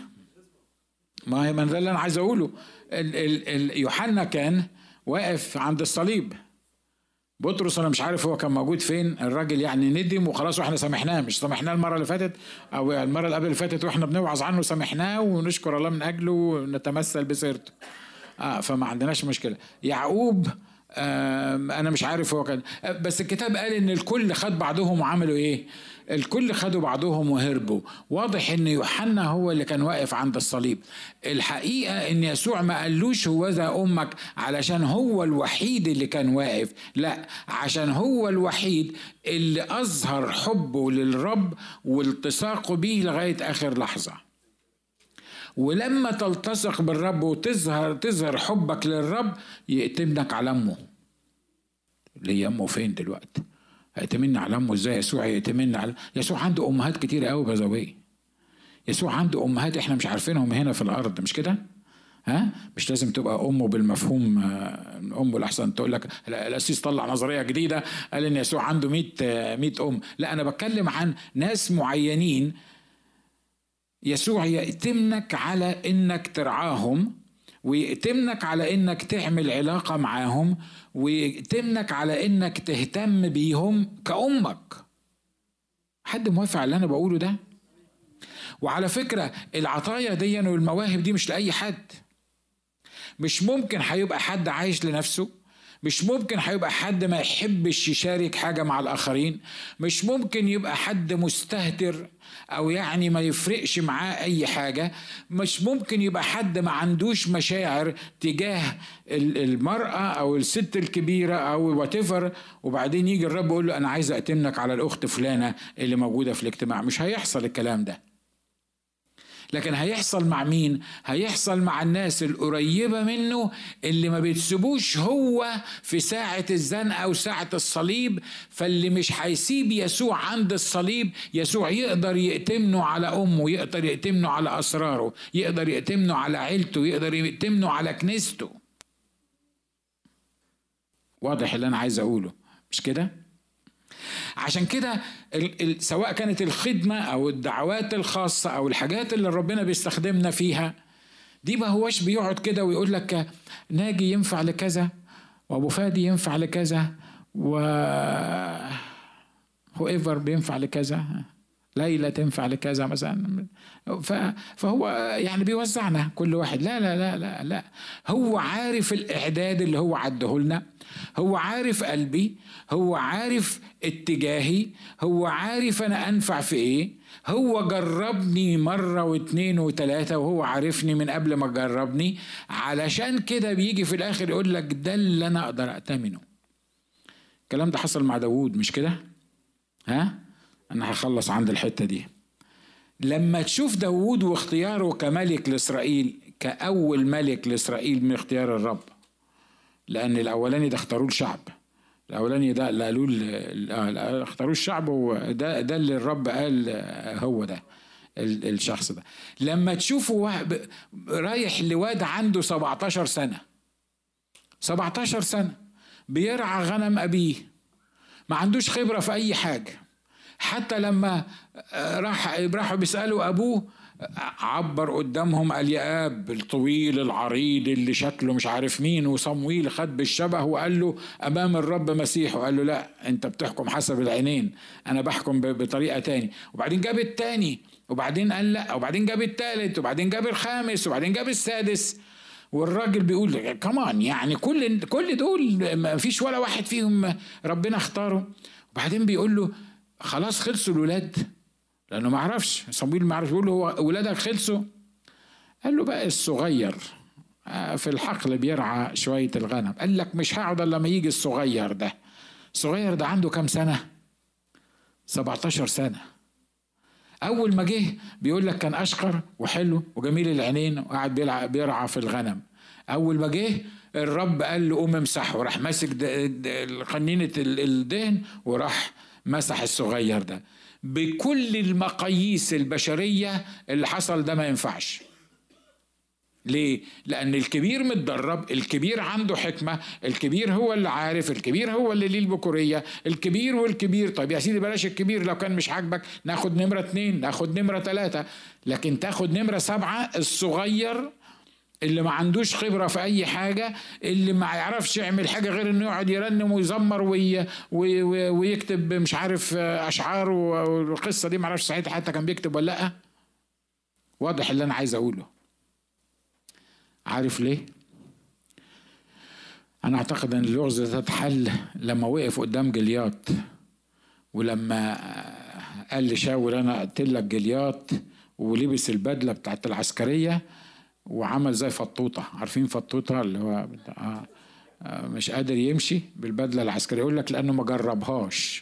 ما هي من ده اللي أنا عايز أقوله. يوحنا كان واقف عند الصليب، بطرس انا مش عارف هو كان موجود فين، الراجل يعني ندم وخلاص واحنا سامحناه، مش سامحناه المره اللي فاتت او المره اللي قبل اللي فاتت واحنا بنوعظ عنه، سامحناه ونشكر الله من اجله ونتمثل بسيرته، فما عندناش مشكله. يعقوب انا مش عارف هو كان، بس الكتاب قال ان الكل خد بعضهم وعملوا ايه؟ الكل خدوا بعضهم وهربوا. واضح ان يوحنا هو اللي كان واقف عند الصليب. الحقيقة ان يسوع ما قالوش هوذا امك علشان هو الوحيد اللي كان واقف، لا، عشان هو الوحيد اللي اظهر حبه للرب والتصاقه به لغاية اخر لحظة. ولما تلتصق بالرب وتظهر حبك للرب يأتمنك على امه. ليه امه فين دلوقتي؟ هيأتمنا على امه ازاي؟ يسوع يأتمنا على يسوع عنده امهات كتير قوي بزاوية. يسوع عنده امهات احنا مش عارفينهم هنا في الارض، مش كده؟ مش لازم تبقى امه بالمفهوم امه الاحسن تقول لك الاسيس طلع نظريه جديده قال ان يسوع عنده 100 ام. لا، انا بتكلم عن ناس معينين يسوع يأتمنك على انك ترعاهم، ويأتمنك على انك تعمل علاقة معاهم، ويأتمنك على انك تهتم بيهم كأمك. حد موافق على اللي انا بقوله ده؟ وعلى فكرة العطايا دي والمواهب دي مش لأي حد. مش ممكن هيبقى حد عايش لنفسه، مش ممكن هيبقى حد ما يحبش يشارك حاجة مع الآخرين، مش ممكن يبقى حد مستهتر أو يعني ما يفرقش معاه أي حاجة، مش ممكن يبقى حد ما عندوش مشاعر تجاه المرأة أو الست الكبيرة أو whatever، وبعدين يجي الرب يقول له أنا عايز أتمنك على الأخت فلانة اللي موجودة في الاجتماع. مش هيحصل الكلام ده. لكن هيحصل مع مين؟ هيحصل مع الناس القريبة منه اللي ما بتسيبوش هو في ساعة الزنقة أو ساعة الصليب. فاللي مش هيسيب يسوع عند الصليب، يسوع يقدر يأتمنه على أمه، يقدر يأتمنه على أسراره، يقدر يأتمنه على عيلته، يقدر يأتمنه على كنيسته. واضح اللي أنا عايز أقوله، مش كده؟ عشان كده سواء كانت الخدمة أو الدعوات الخاصة أو الحاجات اللي ربنا بيستخدمنا فيها دي، ما هوش بيقعد كده ويقول لك ناجي ينفع لكذا وأبو فادي ينفع لكذا whoever بينفع لكذا، ليلى تنفع لكذا مثلا، فهو يعني بيوزعنا كل واحد. لا لا لا لا لا، هو عارف الإعداد اللي هو عده لنا، هو عارف قلبي، هو عارف اتجاهي، هو عارف أنا أنفع في إيه، هو جربني مرة واثنين وثلاثة وهو عارفني من قبل ما جربني، علشان كده بيجي في الآخر يقول لك ده اللي أنا أقدر أأتمنه. الكلام ده حصل مع داوود، مش كده؟ أنا هخلص عند الحتة دي. لما تشوف داوود واختياره كملك لإسرائيل، كأول ملك لإسرائيل من اختيار الرب، لأن الأولاني ده اختاروه الشعب، الأولاني ده اللي قالوه اختاروه الشعب، وده اللي الرب قال هو ده الشخص ده. لما تشوفه رايح لواد عنده 17 سنة 17 سنة بيرعى غنم أبيه، ما عندوش خبرة في أي حاجة. حتى لما راحوا بيسألوا أبوه عبر قدامهم اليآب الطويل العريض اللي شكله مش عارف مين، وصمويل خد بالشبه وقال له امام الرب مسيح، وقال له لا انت بتحكم حسب العينين، انا بحكم بطريقة تاني. وبعدين جاب التاني، وبعدين قال لا، وبعدين جاب التالت، وبعدين جاب الخامس، وبعدين جاب السادس. والراجل بيقول كمان يعني كل دول ما فيش ولا واحد فيهم ربنا اختاره. وبعدين بيقول له خلاص خلصوا الولاد، لانه ما عرفش، صمويل ما عرفش، بيقول له هو ولادك خلصوا؟ قال له بقى الصغير في الحقل بيرعى شوية الغنم. قال لك مش هقعد الا لما يجي الصغير ده. الصغير ده عنده كام سنة؟ 17 سنة. اول ما جه بيقول لك كان اشقر وحلو وجميل العينين وقاعد بيرعى في الغنم. اول ما جه الرب قال له قوم امسحه، وراح ماسك قنينة الدهن وراح مسح الصغير ده. بكل المقاييس البشرية اللي حصل ده ما ينفعش. ليه؟ لأن الكبير متدرب، الكبير عنده حكمة، الكبير هو اللي عارف، الكبير هو اللي ليه البكورية، الكبير والكبير. طيب يا سيدي بلاش الكبير، لو كان مش عاجبك ناخد نمرة 2، ناخد نمرة 3، لكن تاخد نمرة 7 الصغير اللي ما عندوش خبرة في أي حاجة، اللي ما يعرفش يعمل حاجة غير إنه يقعد يرنم ويزمر ويكتب مش عارف أشعار. والقصة دي ما عرفش ساعتها حتى كان بيكتب ولا لأ. واضح اللي أنا عايز أقوله. عارف ليه؟ أنا أعتقد أن اللغز ده اتحل لما وقف قدام جليات، ولما قال لشاول أنا أقتلك جليات، ولبس البدلة بتاعت العسكرية وعمل زي فطوطة. عارفين فطوطة اللي هو مش قادر يمشي بالبدلة العسكرية، يقول لك لأنه ما جربهاش.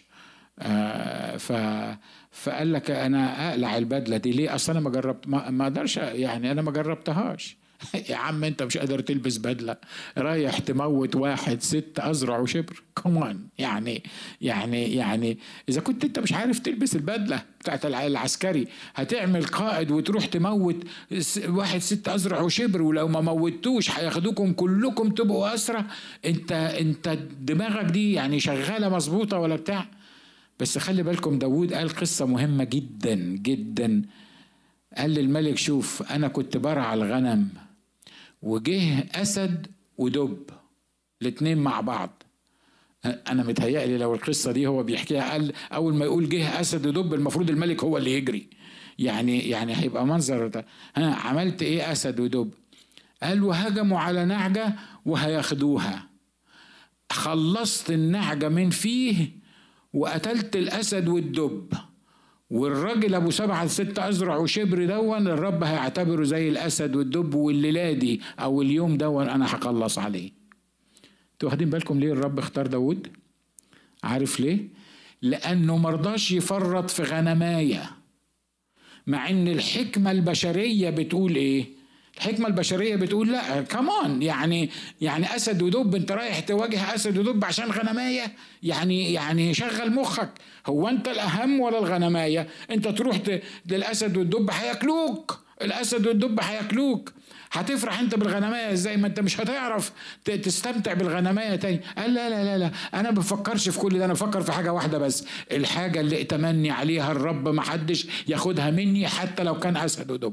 فقال لك أنا أقلع البدلة دي ليه؟ أصلا أنا ما جربت، ما أقدرش يعني، أنا ما جربتهاش. يا عم أنت مش قادر تلبس بدلة، رايح تموت واحد 6 أذرع وشبر، كمان يعني إذا كنت أنت مش عارف تلبس البدلة بتاعت العسكري، هتعمل قائد وتروح تموت واحد 6 أذرع وشبر، ولو ما موتوش هياخدوكم كلكم تبقوا أسرى. أنت دماغك دي يعني شغالة مظبوطة ولا بتاع؟ بس خلي بالكم داود قال قصة مهمة جدا جدا. قال للملك شوف أنا كنت برعى الغنم وجه أسد ودب الاتنين مع بعض. أنا متهيألي لو القصة دي هو بيحكيها، قال أول ما يقول جه أسد ودب المفروض الملك هو اللي يجري، يعني هيبقى منظر ده. عملت إيه أسد ودب؟ قال وهجموا على نعجة وهياخدوها، خلصت النعجة من فيه وقتلت الأسد والدب، والراجل أبو 7 6 أذرع وشبر دون الرب هيعتبره زي الأسد والدب، والليلة دي أو اليوم دون أنا هخلص عليه. انتوا واخدين بالكم ليه الرب اختار داود؟ عارف ليه؟ لأنه مرضاش يفرط في غنماية، مع ان الحكمة البشرية بتقول ايه؟ الحكمة البشرية بتقول لا كمان، يعني أسد ودب، انت رايح تواجه أسد ودب عشان غنماية؟ يعني شغل مخك، هو انت الأهم ولا الغنماية؟ انت تروح للأسد والدب هياكلوك، الأسد والدب هياكلوك، هتفرح انت بالغنماية ازاي؟ ما انت مش هتعرف تستمتع بالغنماية تاني. قال لا لا لا لا، انا بفكرش في كل ده، انا بفكر في حاجة واحدة بس، الحاجة اللي اتمني عليها الرب محدش ياخدها مني حتى لو كان أسد ودب.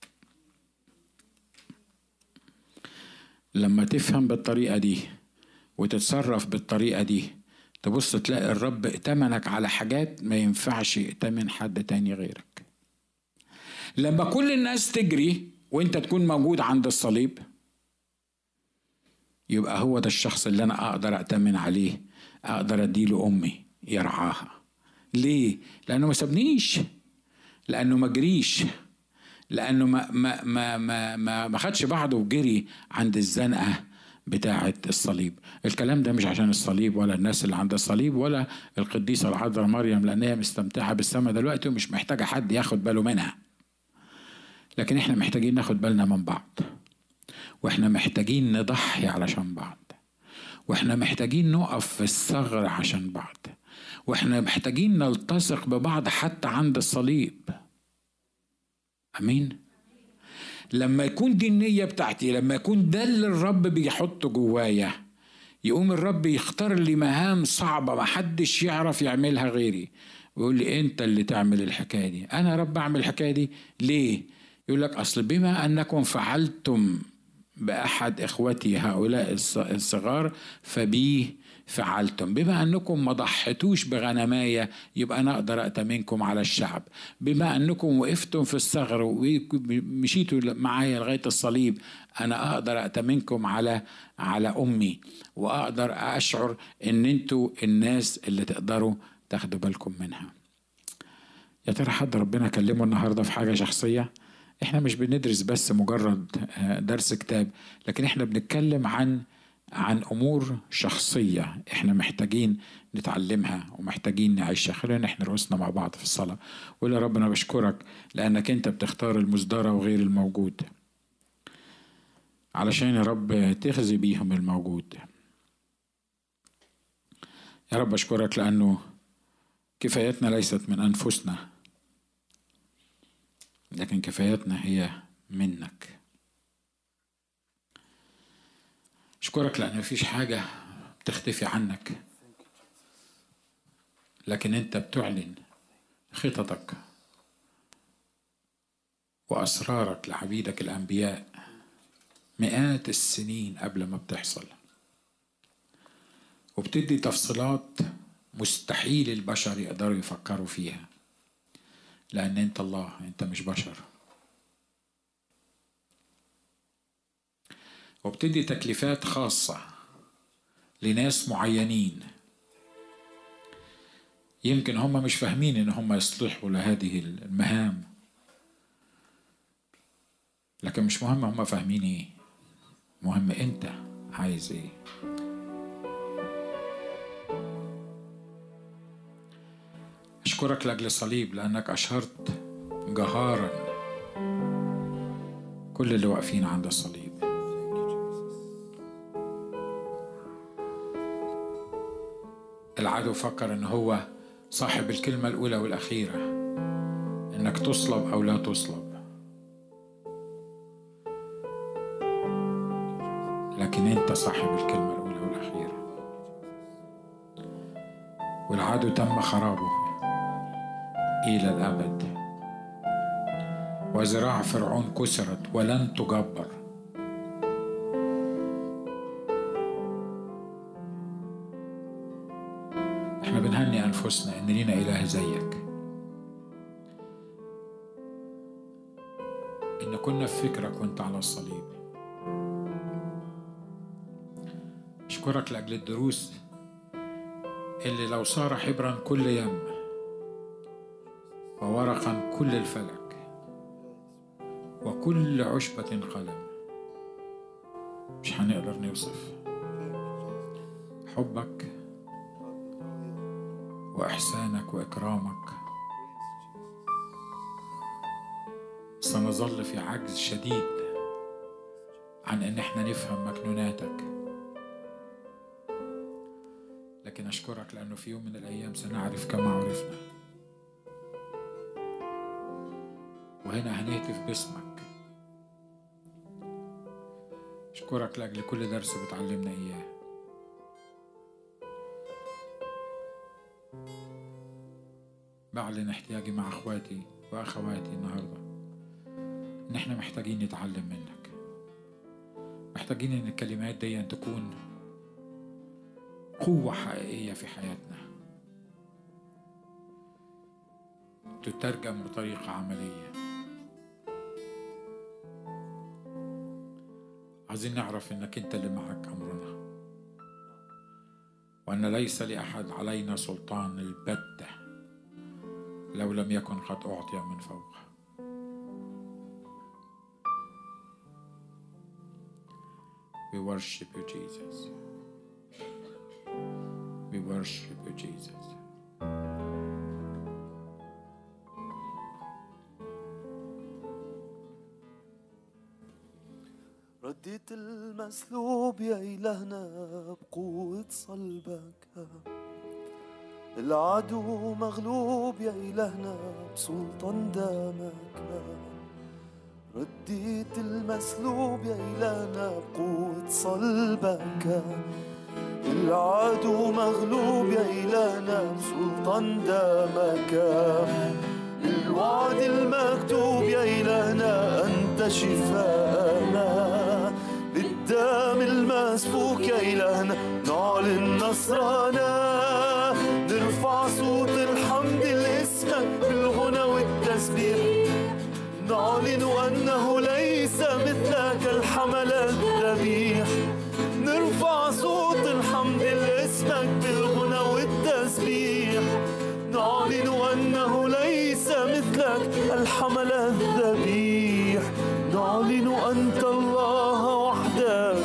لما تفهم بالطريقة دي وتتصرف بالطريقة دي، تبص تلاقي الرب ائتمنك على حاجات ما ينفعش يأتمن حد تاني غيرك. لما كل الناس تجري وانت تكون موجود عند الصليب، يبقى هو ده الشخص اللي انا اقدر أأتمن عليه، اقدر اديله امي يرعاها. ليه؟ لانه ما سابنيش، لانه ما جريش، لانه ما خدش بعضه وجري عند الزنقه بتاعه الصليب. الكلام ده مش عشان الصليب ولا الناس اللي عند الصليب ولا القديسه العذراء مريم، لان هي مستمتعه بالسماء دلوقتي ومش محتاجه حد ياخد باله منها. لكن احنا محتاجين ناخد بالنا من بعض، واحنا محتاجين نضحي علشان بعض، واحنا محتاجين نقف في الثغر عشان بعض، واحنا محتاجين نلتصق ببعض حتى عند الصليب. امين. لما يكون دي النية بتاعتي، لما يكون ده اللي الرب بيحطه جوايا، يقوم الرب يختار لي مهام صعبة ما حدش يعرف يعملها غيري، ويقول لي انت اللي تعمل الحكاية دي. انا رب اعمل الحكاية دي ليه؟ يقول لك أصل بما أنكم فعلتم بأحد إخوتي هؤلاء الصغار فبيه فعلتم. بما أنكم ما ضحيتوش بغنماية يبقى أنا أقدر أأتمنكم على الشعب. بما أنكم وقفتم في الثغر ومشيتوا معايا لغاية الصليب أنا أقدر أأتمنكم على أمي، وأقدر أشعر إن أنتوا الناس اللي تقدروا تاخدوا بالكم منها. يا ترى حد ربنا كلمه النهاردة في حاجة شخصية؟ احنا مش بندرس بس مجرد درس كتاب، لكن احنا بنتكلم عن امور شخصية احنا محتاجين نتعلمها ومحتاجين نعيشها. خلينا احنا رؤوسنا مع بعض في الصلاة. وقول يا رب انا بشكرك لانك انت بتختار المصدر وغير الموجود، علشان يا رب تخزي بيهم الموجود. يا رب اشكرك لانه كفايتنا ليست من انفسنا، لكن كفايتنا هي منك. أشكرك لأن مفيش حاجة بتختفي عنك، لكن أنت بتعلن خططك وأسرارك لعبيدك الأنبياء مئات السنين قبل ما بتحصل، وبتدي تفصيلات مستحيل البشر يقدروا يفكروا فيها، لأن أنت الله، أنت مش بشر. وبتدي تكليفات خاصة لناس معينين يمكن هم مش فاهمين إن هم يصلحوا لهذه المهام، لكن مش مهم هم فاهمين إيه، مهم أنت عايز إيه. أشكرك لأجل الصليب لأنك أشهرت جهارا كل اللي واقفين عند الصليب. العدو فكر إن هو صاحب الكلمة الأولى والأخيرة، إنك تصلب أو لا تصلب، لكن أنت صاحب الكلمة الأولى والأخيرة. والعدو تم خرابه إلى الأبد، وذراع فرعون كسرت ولن تجبر. احنا بنهني أنفسنا إن لينا إله زيك، إن كنا في فكرك وانت على الصليب. أشكرك لأجل الدروس اللي لو صار حبرا كل يم وورقا كل الفلك وكل عشبة قلم، مش هنقدر نوصف حبك وإحسانك وإكرامك. سنظل في عجز شديد عن إن احنا نفهم مكنوناتك، لكن أشكرك لأنه في يوم من الأيام سنعرف كما عرفنا، وهنا هنهتف باسمك. أشكرك لأجل كل درس بتعلمنا إياه. بعلن احتياجي مع أخواتي وأخواتي النهاردة إن إحنا محتاجين نتعلم منك، محتاجين إن الكلمات دي تكون قوة حقيقية في حياتنا، تترجم بطريقة عملية. عايزين نعرف إنك أنت اللي معك أمرنا، وأن ليس لأحد علينا سلطان البتة لو لم يكن قد أعطي من فوق. We worship you, Jesus. We worship you, Jesus. رديت المسلوب يا إلهنا بقوة صلبك، العدو مغلوب يا إلهنا بسلطان دمك. رديت المسلوب يا إلهنا بقوة صلبك، العدو مغلوب يا إلهنا بسلطان دمك. بالوعد المكتوب يا إلهنا أنت شفاءنا، بالدم المسفوك يا إلهنا نعلن نصرنا، نرفع صوت الحمد لاسمك بالغنى والتسبيح، نعلن أنه ليس مثلك الحمل الذبيح، نرفع صوت الحمد لاسمك بالغنى والتسبيح، نعلن أنه ليس مثلك الحمل الذبيح، نعلن أنت الله وحدك،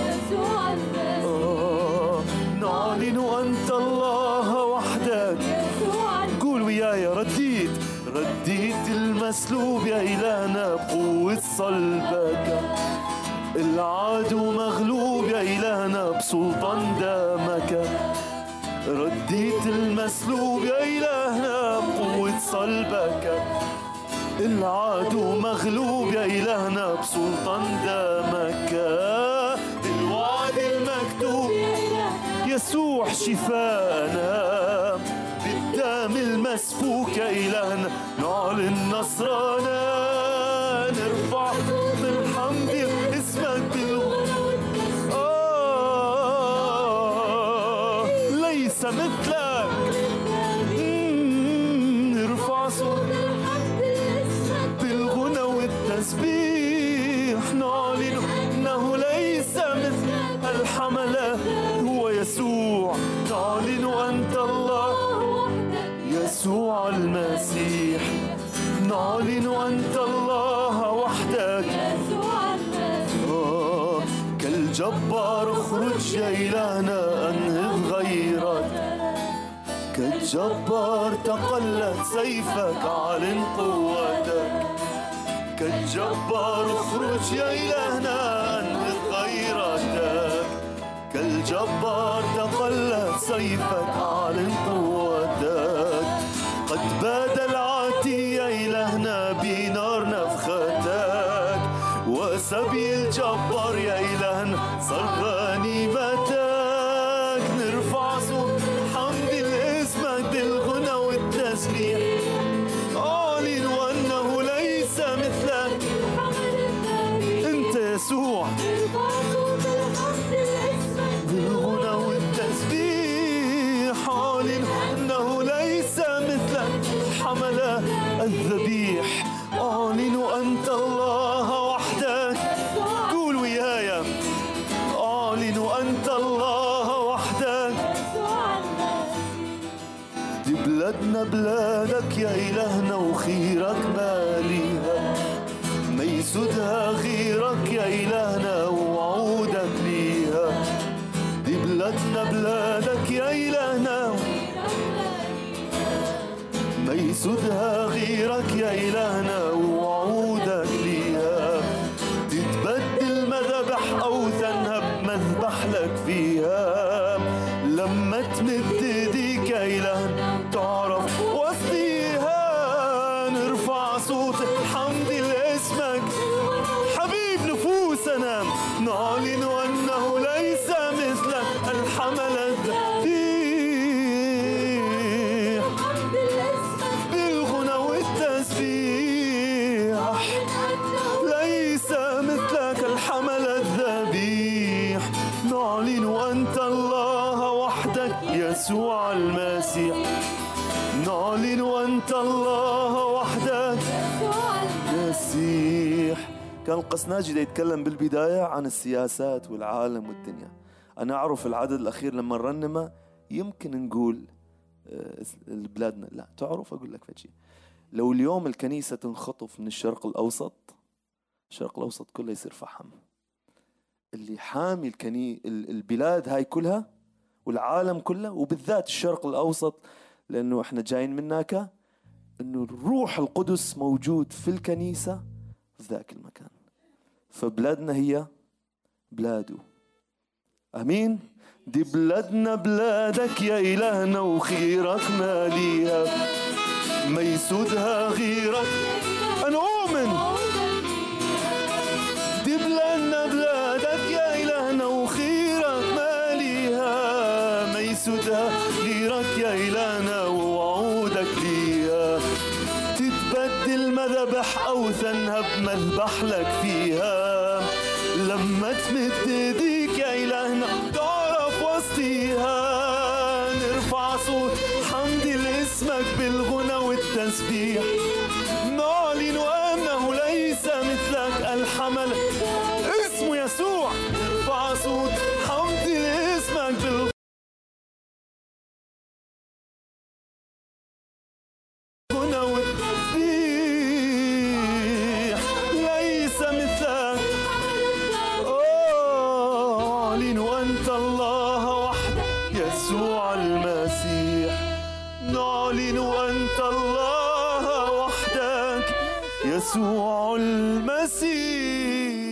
نعلن أنت الله وحدك. قول وياي رديت المسلوب يا إلهنا بقوة صلبك، العدو مغلوب يا إلهنا بسلطان دمك، رديت المسلوب يا إلهنا بقوة صلبك، العدو مغلوب يا إلهنا بسلطان دمك، بالوعد المكتوب يسوع شفانا، بالدم المسفوك يا إلهنا نعلن نصرنا، نرفع بالحمد اسمك بالغنى ليس مثلك، نرفع صوت بالغنى والتسبيح، نعلن انه ليس مثل الحملة هو يسوع، نعلن انت الله يسوع المسيح، نعلن انت الله وحدك، كالجبار اخرج يا إلهنا انهض غيرك، كالجبار تقلت سيفك اعلن قوتك، كالجبار اخرج يا إلهنا انهض غيرتك، كالجبار تقلت سيفك اعلن قوتك، قد باد العاتي يا إلهنا بنار نفختك، وسبي الجبار يا إلهنا صار غنيمتك، نرفع صوت حمد لاسمك بالغنى والتسبيح، أعلن أنه ليس مثلك أنت يسوع، بالغنى والتسبيح، أعلن أنه ليس مثلك حمل الذبيح، أعلن أنت الله وحدك. قول وياي أعلن أنت الله وحدك. دي بلادنا بلادك يا إلهنا وخيرك ماليها، ما يسودها غيرك يا إلهنا ووعودك ليها، دي بلادنا بلادك يا إلهنا ما يسودها غيرك يا إلهنا ووعودك ليها، تتبدل مذبح أو تنهب مذبح لك فيها، لما تمد ايديك يا إلهنا تعرف وسطيها، نرفع صوت الحمد لاسمك حبيب نفوسنا، نعلن أنه ليس مثلك الحمل الذبيح، بالغنى والتسبيح، ليس مثلك الحمل الذبيح، نعلن أنت الله وحدك يسوع المسيح، نعلن أنت الله وحدك مسيح. كان القسناجي يتكلم بالبداية عن السياسات والعالم والدنيا. أنا أعرف العدد الأخير لما نرنمه يمكن نقول بلادنا، لا تعرف أقول لك فشي، لو اليوم الكنيسة تنخطف من الشرق الأوسط، الشرق الأوسط كله يصير فحم. اللي حامي البلاد هاي كلها والعالم كله وبالذات الشرق الأوسط، لأنه إحنا جايين من هناك، إنه الروح القدس موجود في الكنيسة في ذاك المكان، فبلادنا هي بلاده. أمين. دي بلادنا بلادك يا إلهنا وخيرك ماليها، ما يسودها غيرك. أنا أؤمن دي بلادنا بلادك يا إلهنا وخيرك ماليها، ما يسودها غيرك يا إلهنا ووعودك ليها، تتبدل ما ذبح أوثنها بمذبح لك فيها. لما تمد ايديك يا إلهنا تعرف وسطيها. نرفع صوت حمد لاسمك بالغنى والتسبيح، نعلن أنه ليس مثلك الحمل اسمه يسوع. نرفع صوت حمد لاسمك بالغنى والتسبيح، ليس مثلك. أعلن أنت الله وحدك يسوع المسيح. نعلن أنت الله وحدك يسوع المسيح.